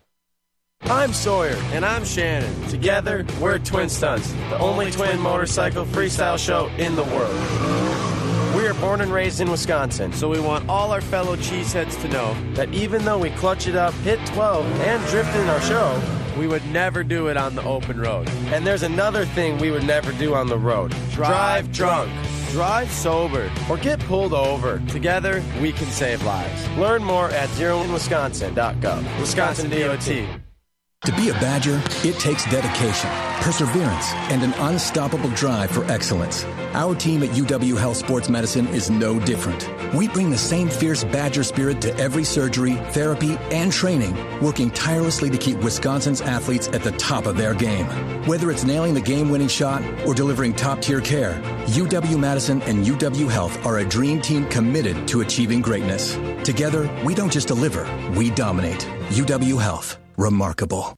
I'm Sawyer. And I'm Shannon. Together, we're Twin Stunts, the only twin motorcycle freestyle show in the world. We are born and raised in Wisconsin, so we want all our fellow cheeseheads to know that even though we clutch it up, hit twelve, and drift in our show, we would never do it on the open road. And there's another thing we would never do on the road. Drive drunk. Drive sober. Or get pulled over. Together, we can save lives. Learn more at zero in wisconsin dot gov. Wisconsin D O T. To be a Badger, it takes dedication, perseverance, and an unstoppable drive for excellence. Our team at U W Health Sports Medicine is no different. We bring the same fierce Badger spirit to every surgery, therapy, and training, working tirelessly to keep Wisconsin's athletes at the top of their game. Whether it's nailing the game-winning shot or delivering top-tier care, U W-Madison and U W Health are a dream team committed to achieving greatness. Together, we don't just deliver, we dominate. U W Health. Remarkable.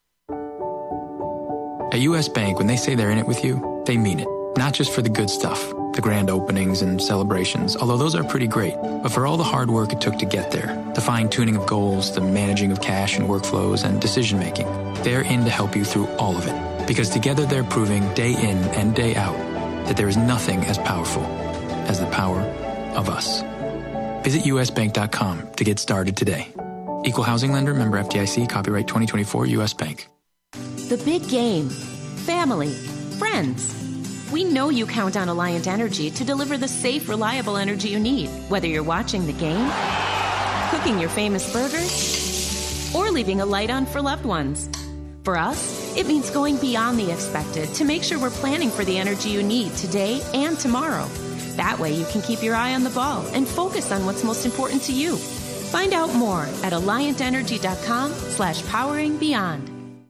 At U S. Bank, when they say they're in it with you, they mean it. Not just for the good stuff, the grand openings and celebrations, although those are pretty great, but for all the hard work it took to get there, the fine-tuning of goals, the managing of cash and workflows, and decision-making. They're in to help you through all of it, because together they're proving day in and day out that there is nothing as powerful as the power of us. Visit U S bank dot com to get started today. Equal housing lender, member F D I C, copyright twenty twenty-four, U S. Bank. The big game. Family. Friends. We know you count on Alliant Energy to deliver the safe, reliable energy you need, whether you're watching the game, cooking your famous burgers, or leaving a light on for loved ones. For us, it means going beyond the expected to make sure we're planning for the energy you need today and tomorrow. That way you can keep your eye on the ball and focus on what's most important to you. Find out more at alliant energy dot com slash powering beyond.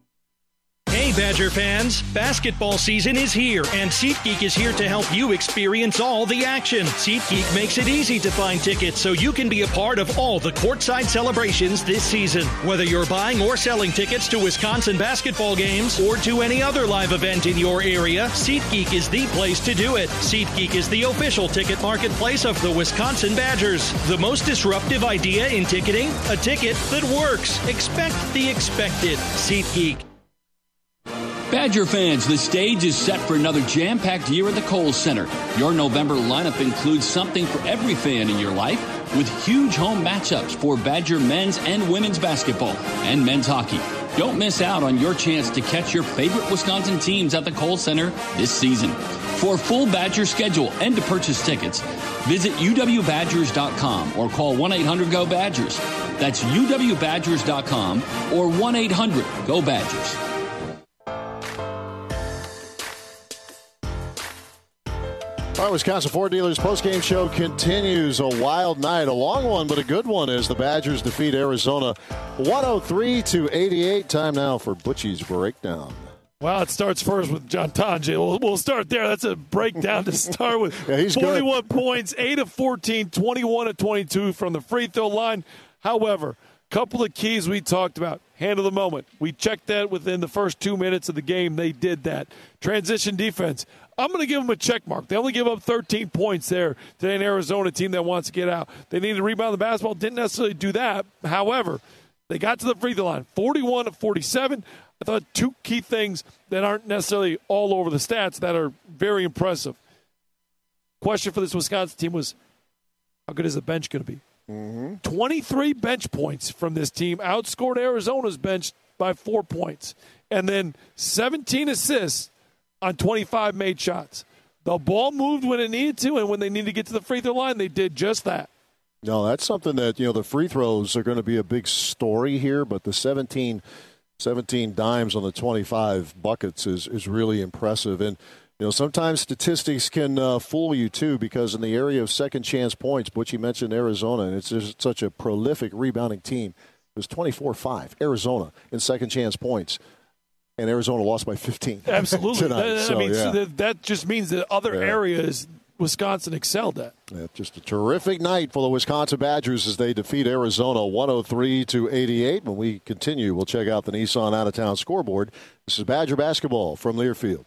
Hey Badger fans, basketball season is here and SeatGeek is here to help you experience all the action. SeatGeek makes it easy to find tickets so you can be a part of all the courtside celebrations this season. Whether you're buying or selling tickets to Wisconsin basketball games or to any other live event in your area, SeatGeek is the place to do it. SeatGeek is the official ticket marketplace of the Wisconsin Badgers. The most disruptive idea in ticketing? A ticket that works. Expect the expected. SeatGeek. Badger fans, the stage is set for another jam-packed year at the Kohl Center. Your November lineup includes something for every fan in your life, with huge home matchups for Badger men's and women's basketball and men's hockey. Don't miss out on your chance to catch your favorite Wisconsin teams at the Kohl Center this season. For a full Badger schedule and to purchase tickets, visit U W Badgers dot com or call one eight hundred go Badgers. That's U W Badgers dot com or one eight hundred go Badgers. Our Wisconsin Ford Dealers postgame show continues. A wild night, a long one, but a good one as the Badgers defeat Arizona one oh three to eighty-eight. Time now for Butchie's Breakdown. Well, it starts first with John Tonje. We'll, we'll start there. That's a breakdown to start with. Yeah, he's forty-one good. Points, eight of fourteen, twenty-one of twenty-two from the free throw line. However, couple of keys we talked about. Handle the moment. We checked that within the first two minutes of the game. They did that. Transition defense. I'm going to give them a check mark. They only give up thirteen points there to an Arizona team that wants to get out. They needed to rebound the basketball. Didn't necessarily do that. However, they got to the free throw line. forty-one to forty-seven. I thought two key things that aren't necessarily all over the stats that are very impressive. Question for this Wisconsin team was, how good is the bench going to be? Mm-hmm. twenty-three bench points from this team. Outscored Arizona's bench by four points. And then seventeen assists on twenty-five made shots. The ball moved when it needed to, and when they needed to get to the free throw line, they did just that. No, that's something that, you know, the free throws are going to be a big story here, but the seventeen, seventeen dimes on the twenty-five buckets is, is really impressive. And, you know, sometimes statistics can uh, fool you, too, because in the area of second chance points, Butchie mentioned Arizona, and it's just such a prolific rebounding team. It was twenty-four five, Arizona, in second chance points. And Arizona lost by fifteen. Absolutely. tonight. That, So, I mean, yeah. so that, that just means that other Yeah. areas Wisconsin excelled at. Yeah, just a terrific night for the Wisconsin Badgers as they defeat Arizona one oh three to eighty-eight. When we continue, we'll check out the Nissan out-of-town scoreboard. This is Badger basketball from Learfield.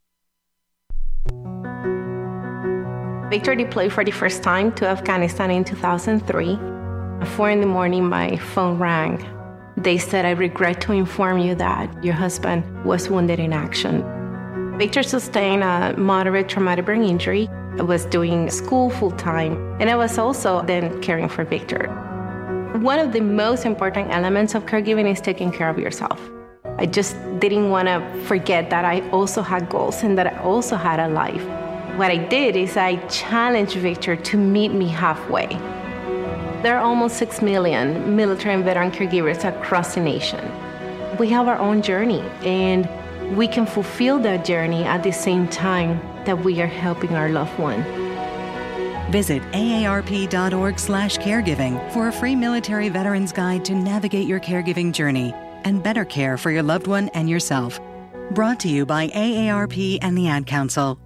Victor deployed for the first time to Afghanistan in two thousand three. At four in the morning, my phone rang. They said, "I regret to inform you that your husband was wounded in action." Victor sustained a moderate traumatic brain injury. I was doing school full-time, and I was also then caring for Victor. One of the most important elements of caregiving is taking care of yourself. I just didn't want to forget that I also had goals and that I also had a life. What I did is I challenged Victor to meet me halfway. There are almost six million military and veteran caregivers across the nation. we have our own journey, and we can fulfill that journey at the same time that we are helping our loved one. Visit A A R P dot org slash caregiving for a free military veterans guide to navigate your caregiving journey and better care for your loved one and yourself. Brought to you by A A R P and the Ad Council.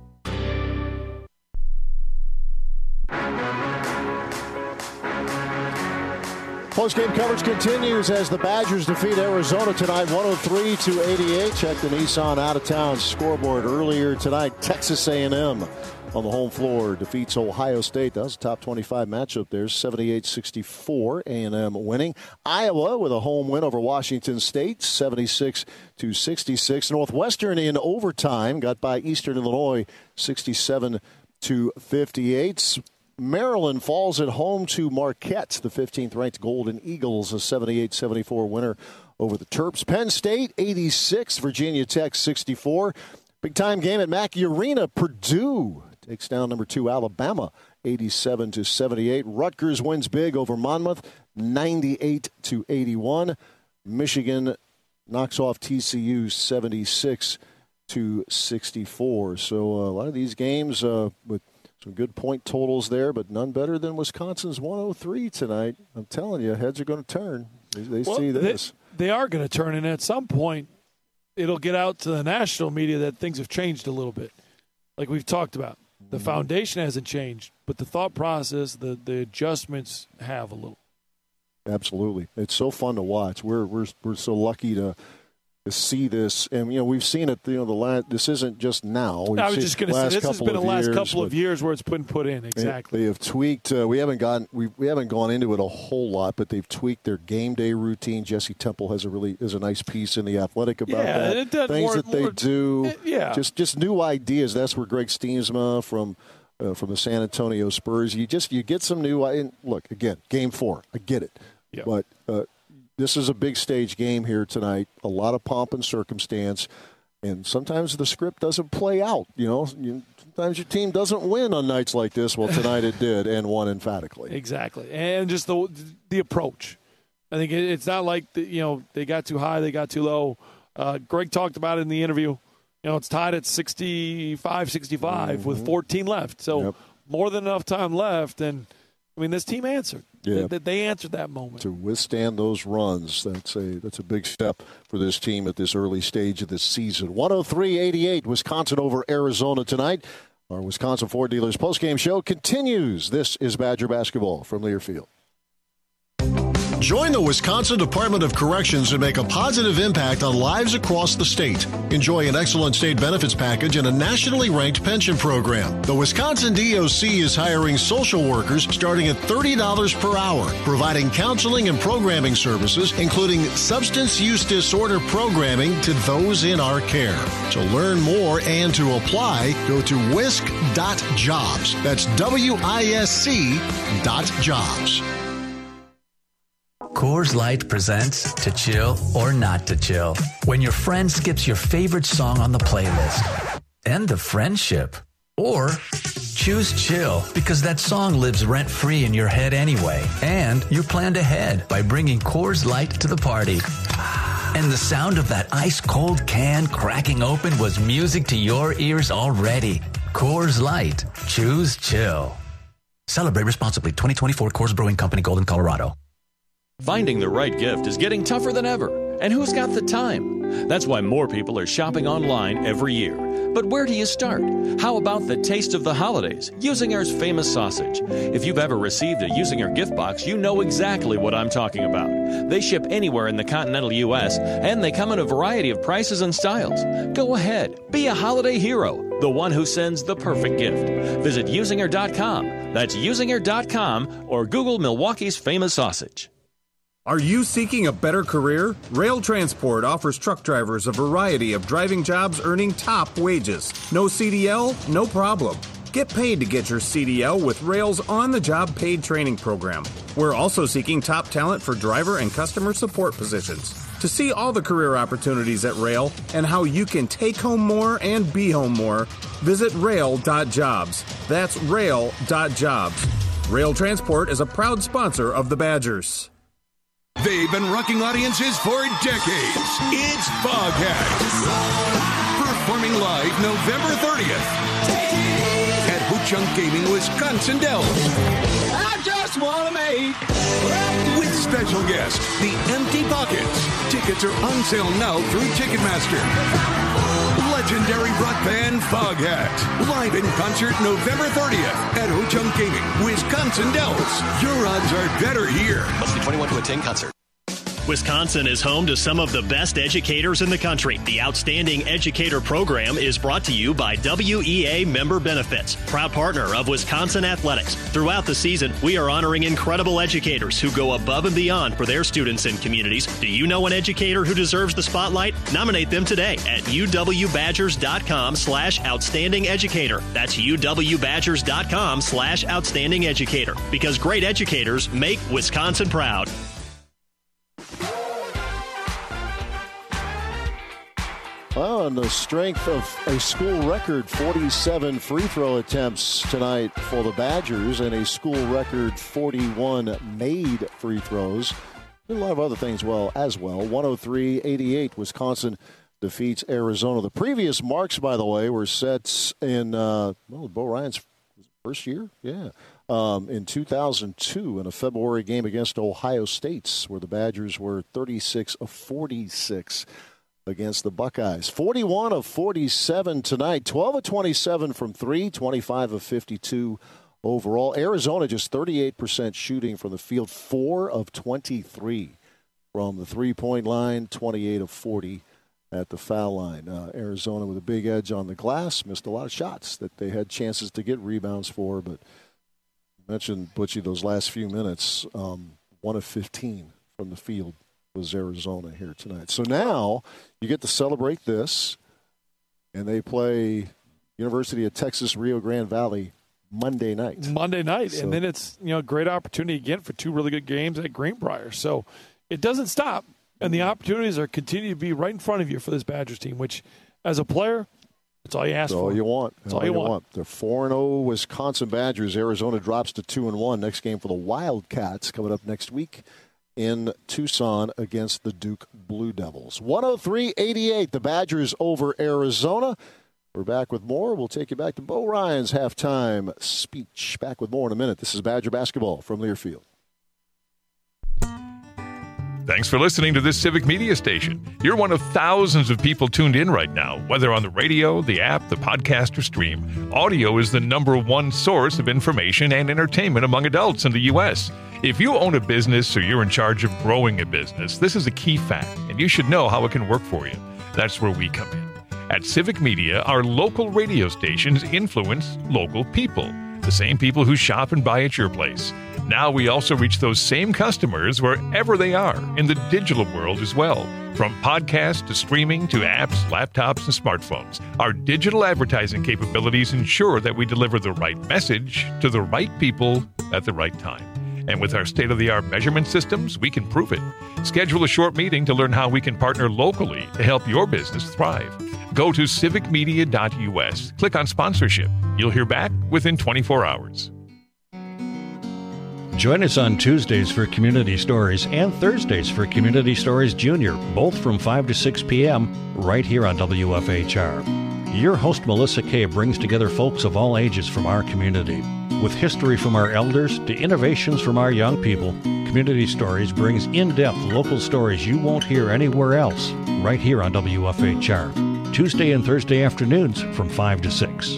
Post-game coverage continues as the Badgers defeat Arizona tonight, one oh three to eighty-eight. Check the Nissan out-of-town scoreboard earlier tonight. Texas A and M on the home floor defeats Ohio State. That was a top twenty-five matchup there, seventy-eight sixty-four. A and M winning. Iowa with a home win over Washington State, seventy-six to sixty-six. Northwestern in overtime got by Eastern Illinois, sixty-seven to fifty-eight. Maryland falls at home to Marquette. The fifteenth-ranked Golden Eagles, a seventy-eight seventy-four winner over the Terps. Penn State, eighty-six. Virginia Tech, sixty-four. Big-time game at Mackey Arena. Purdue takes down number two Alabama, eighty-seven to seventy-eight. Rutgers wins big over Monmouth, ninety-eight to eighty-one. Michigan knocks off T C U, seventy-six to sixty-four. So uh, a lot of these games uh, with some good point totals there, but none better than Wisconsin's one oh three tonight. I'm telling you, heads are going to turn. They, they well, see this. They, they are going to turn, and at some point, it'll get out to the national media that things have changed a little bit. Like we've talked about. The mm-hmm. foundation hasn't changed, but the thought process, the, the adjustments have a little. Absolutely. It's so fun to watch. We're we're we're so lucky to to see this, and you know we've seen it. You know the last. This isn't just now. We've I was just going to say this has been the last years, couple of years where it's been put in exactly. They, they have tweaked. Uh, we haven't gone. We we haven't gone into it a whole lot, but they've tweaked their game day routine. Jesse Temple has a really is a nice piece in the Athletic about yeah, that. It does Things more, that they more, do. It, yeah, just just new ideas. That's where Greg Steensma from. Uh, from the San Antonio Spurs, you just you get some new. And look again, game four. I get it, yep. but uh, this is a big stage game here tonight. A lot of pomp and circumstance, and sometimes the script doesn't play out. You know, you, sometimes your team doesn't win on nights like this. Well, tonight it did, and won emphatically. Exactly, and just the the approach. I think it, it's not like the, you know they got too high, they got too low. Uh, Greg talked about it in the interview. You know, it's tied at sixty-five sixty-five mm-hmm. with fourteen left. So yep. more than enough time left. And, I mean, this team answered. Yeah. They, they answered that moment. To withstand those runs, that's a that's a big step for this team at this early stage of this season. one oh three eighty-eight, Wisconsin over Arizona tonight. Our Wisconsin Ford Dealers postgame show continues. This is Badger Basketball from Learfield. Join the Wisconsin Department of Corrections and make a positive impact on lives across the state. Enjoy an excellent state benefits package and a nationally ranked pension program. The Wisconsin D O C is hiring social workers starting at thirty dollars per hour, providing counseling and programming services, including substance use disorder programming to those in our care. To learn more and to apply, go to wisc dot jobs. That's W I S C dot jobs. Coors Light presents To Chill or Not to Chill. When your friend skips your favorite song on the playlist. End of friendship. Or choose chill because that song lives rent-free in your head anyway. And you planned ahead by bringing Coors Light to the party. And the sound of that ice-cold can cracking open was music to your ears already. Coors Light. Choose chill. Celebrate responsibly. twenty twenty-four Coors Brewing Company, Golden, Colorado. Finding the right gift is getting tougher than ever. And who's got the time? That's why more people are shopping online every year. But where do you start? How about the taste of the holidays? Usinger's famous sausage. If you've ever received a Usinger gift box, you know exactly what I'm talking about. They ship anywhere in the continental U S, and they come in a variety of prices and styles. Go ahead, be a holiday hero, the one who sends the perfect gift. Visit usinger dot com. That's usinger dot com or Google Milwaukee's famous sausage. Are you seeking a better career? Rail Transport offers truck drivers a variety of driving jobs earning top wages. No C D L? No problem. Get paid to get your C D L with Rail's on-the-job paid training program. We're also seeking top talent for driver and customer support positions. To see all the career opportunities at Rail and how you can take home more and be home more, visit rail dot jobs. That's rail dot jobs. Rail Transport is a proud sponsor of the Badgers. They've been rocking audiences for decades. It's Foghat. Performing live November thirtieth at Ho-Chunk Gaming, Wisconsin Dells. I just want to make. With special guest, the Empty Pockets. Tickets are on sale now through Ticketmaster. Legendary rock band Foghat. Live in concert November thirtieth at Ho-Chunk Gaming, Wisconsin Dells. Your odds are better here. Must be twenty-one to attend concert. Wisconsin is home to some of the best educators in the country. The Outstanding Educator Program is brought to you by W E A Member Benefits, proud partner of Wisconsin Athletics. Throughout the season, we are honoring incredible educators who go above and beyond for their students and communities. Do you know an educator who deserves the spotlight? Nominate them today at uwbadgers.com slash outstanding educator. That's uwbadgers.com slash outstanding educator. Because great educators make Wisconsin proud. Well, on the strength of a school record, forty-seven free throw attempts tonight for the Badgers and a school record forty-one made free throws. Did a lot of other things well as well. one oh three eighty-eight, Wisconsin defeats Arizona. The previous marks, by the way, were set in, uh, well, Bo Ryan's first year? Yeah. Um, in two thousand two in a February game against Ohio State, where the Badgers were thirty-six of forty-six against the Buckeyes. forty-one of forty-seven tonight, twelve of twenty-seven from three, twenty-five of fifty-two overall. Arizona just thirty-eight percent shooting from the field, four of twenty-three from the three-point line, twenty-eight of forty at the foul line. Uh, Arizona with a big edge on the glass, missed a lot of shots that they had chances to get rebounds for, but I mentioned, Butchie, those last few minutes, um, one of fifteen from the field was Arizona here tonight. So now you get to celebrate this, and they play University of Texas Rio Grande Valley Monday night. Monday night, so, and then it's, you know, a great opportunity again for two really good games at Greenbrier. So it doesn't stop, and the opportunities are continue to be right in front of you for this Badgers team, which, as a player, that's all you ask That's for. all you want. That's all, all you want. want. The four and oh Wisconsin Badgers. Arizona drops to two and one. Next game for the Wildcats coming up next week in Tucson against the Duke Blue Devils. one oh three eighty-eight, the Badgers over Arizona. We're back with more. We'll take you back to Bo Ryan's halftime speech. Back with more in a minute. This is Badger Basketball from Learfield. Thanks for listening to this Civic Media station. You're one of thousands of people tuned in right now, whether on the radio, the app, the podcast, or stream. Audio is the number one source of information and entertainment among adults in the U S. If you own a business or you're in charge of growing a business, this is a key fact, and you should know how it can work for you. That's where we come in. At Civic Media, our local radio stations influence local people, the same people who shop and buy at your place. Now we also reach those same customers wherever they are in the digital world as well. From podcasts to streaming to apps, laptops, and smartphones, our digital advertising capabilities ensure that we deliver the right message to the right people at the right time. And with our state-of-the-art measurement systems, we can prove it. Schedule a short meeting to learn how we can partner locally to help your business thrive. Go to civic media dot u s. Click on sponsorship. You'll hear back within twenty-four hours. Join us on Tuesdays for Community Stories and Thursdays for Community Stories Junior, both from five to six p.m. right here on W F H R. Your host, Melissa Kay, brings together folks of all ages from our community. With history from our elders to innovations from our young people, Community Stories brings in-depth local stories you won't hear anywhere else, right here on W F H R. Tuesday and Thursday afternoons from five to six.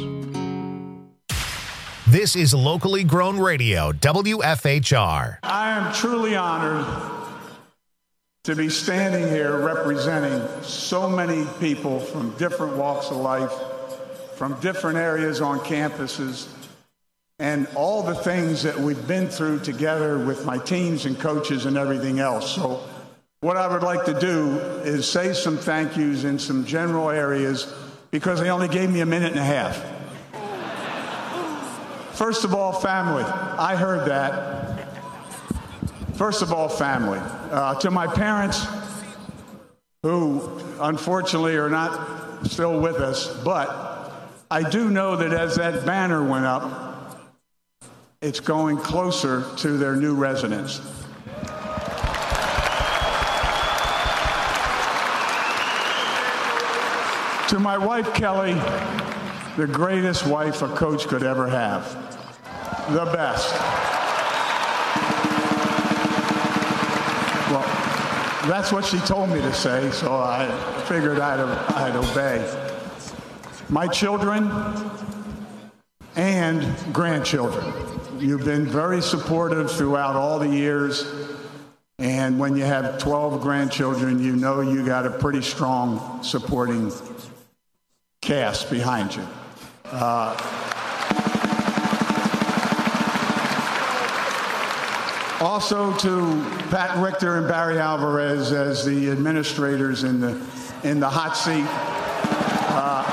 This is locally grown radio, W F H R. I am truly honored to be standing here representing so many people from different walks of life, from different areas on campuses, and all the things that we've been through together with my teams and coaches and everything else. So what I would like to do is say some thank yous in some general areas because they only gave me a minute and a half. First of all, family. I heard that. First of all, family. Uh, to my parents, who unfortunately are not still with us, but I do know that as that banner went up, it's going closer to their new residence. To my wife, Kelly, the greatest wife a coach could ever have. The best. Well, that's what she told me to say, so I figured I'd, I'd obey. My children and grandchildren. You've been very supportive throughout all the years. And when you have twelve grandchildren, you know you got a pretty strong supporting cast behind you. Uh, also to Pat Richter and Barry Alvarez as the administrators in the in the hot seat. Uh,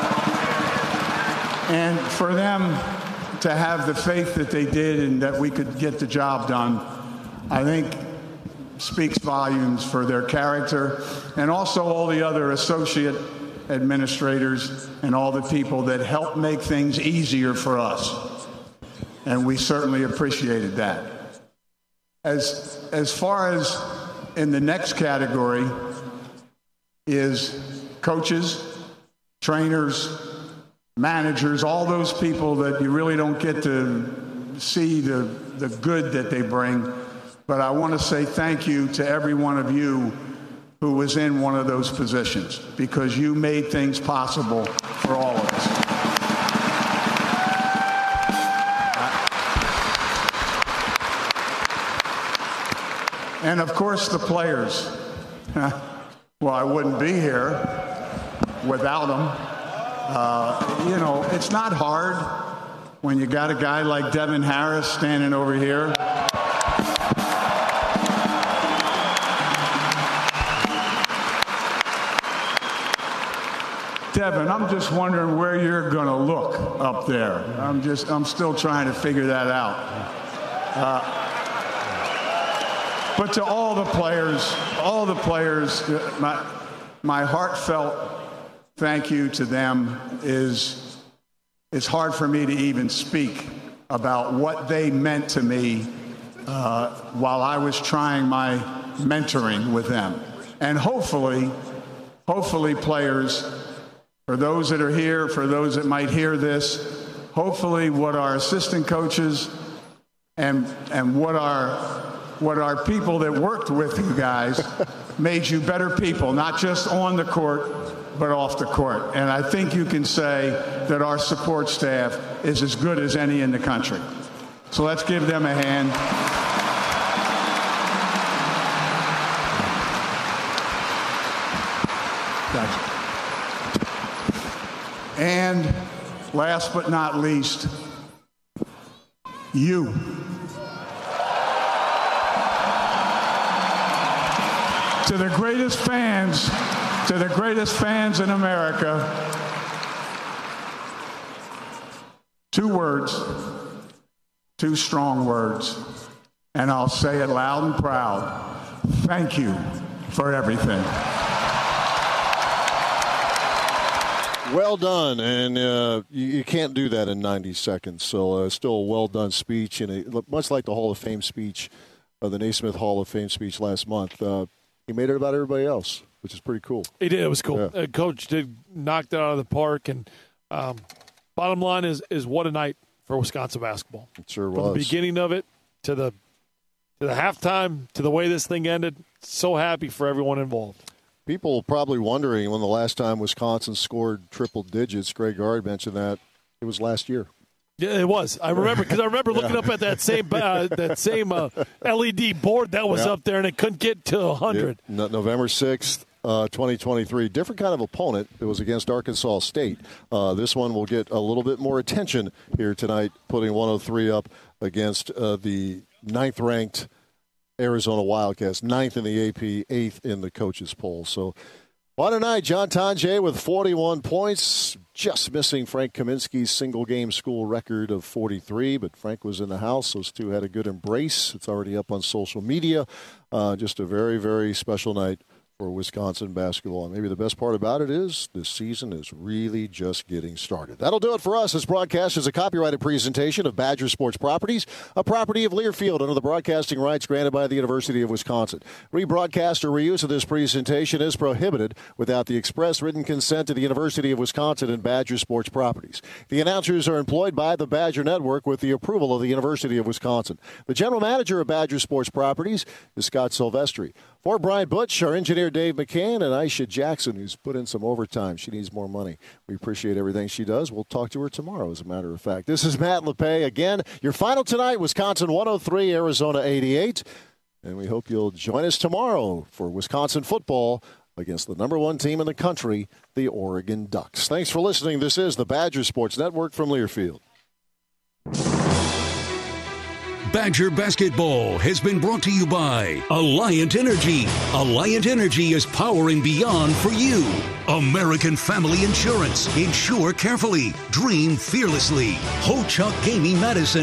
and for them to have the faith that they did and that we could get the job done, I think speaks volumes for their character, and also all the other associate administrators and all the people that helped make things easier for us. And we certainly appreciated that. As, as far as in the next category is coaches, trainers, managers, all those people that you really don't get to see the, the good that they bring. But I want to say thank you to every one of you who was in one of those positions, because you made things possible for all of us. And of course, the players. Well, I wouldn't be here without them. Uh, you know, it's not hard when you got a guy like Devin Harris standing over here. Devin, I'm just wondering where you're going to look up there. I'm just, I'm still trying to figure that out. Uh, but to all the players, all the players, my, my heartfelt thank you to them is, it's hard for me to even speak about what they meant to me uh, while I was trying my mentoring with them. And hopefully, hopefully players, for those that are here, for those that might hear this, hopefully what our assistant coaches and and what our what our people that worked with you guys made you better people, not just on the court, but off the court. And I think you can say that our support staff is as good as any in the country. So let's give them a hand. Gotcha. And last but not least, you. To the greatest fans, to the greatest fans in America, two words, two strong words, and I'll say it loud and proud. Thank you for everything. Well done, and uh, you, you can't do that in ninety seconds. So uh, still a well-done speech, and a, much like the Hall of Fame speech, uh, the Naismith Hall of Fame speech last month, uh, he made it about everybody else, which is pretty cool. He did. It was cool. Yeah. Uh, Coach did knock that out of the park, and um, bottom line is is what a night for Wisconsin basketball. It sure From was. the beginning of it to the to the halftime to the way this thing ended. So happy for everyone involved. People probably wondering when the last time Wisconsin scored triple digits. Greg Gard mentioned that it was last year. Yeah, it was. I remember because I remember looking yeah. up at that same uh, that same uh, L E D board that was yeah. up there, and it couldn't get to one hundred. Yeah. No, November sixth, uh, twenty twenty-three. Different kind of opponent. It was against Arkansas State. Uh, this one will get a little bit more attention here tonight, putting one oh three up against uh, the ninth-ranked Arizona Wildcats, ninth in the A P, eighth in the coaches poll. So, what a night. John Tonje with forty-one points, just missing Frank Kaminsky's single-game school record of forty-three, but Frank was in the house. Those two had a good embrace. It's already up on social media. Uh, just a very, very special night for Wisconsin basketball. And maybe the best part about it is this season is really just getting started. That'll do it for us. This broadcast is a copyrighted presentation of Badger Sports Properties, a property of Learfield under the broadcasting rights granted by the University of Wisconsin. Rebroadcast or reuse of this presentation is prohibited without the express written consent of the University of Wisconsin and Badger Sports Properties. The announcers are employed by the Badger Network with the approval of the University of Wisconsin. The general manager of Badger Sports Properties is Scott Silvestri. For Brian Butch, our engineer Dave McCann, and Aisha Jackson, who's put in some overtime. She needs more money. We appreciate everything she does. We'll talk to her tomorrow, as a matter of fact. This is Matt LePay. Again, your final tonight, Wisconsin one oh three, Arizona eighty-eight. And we hope you'll join us tomorrow for Wisconsin football against the number one team in the country, the Oregon Ducks. Thanks for listening. This is the Badger Sports Network from Learfield. Badger Basketball has been brought to you by Alliant Energy. Alliant Energy is powering beyond for you. American Family Insurance. Insure carefully. Dream fearlessly. Ho-Chunk Gaming Madison.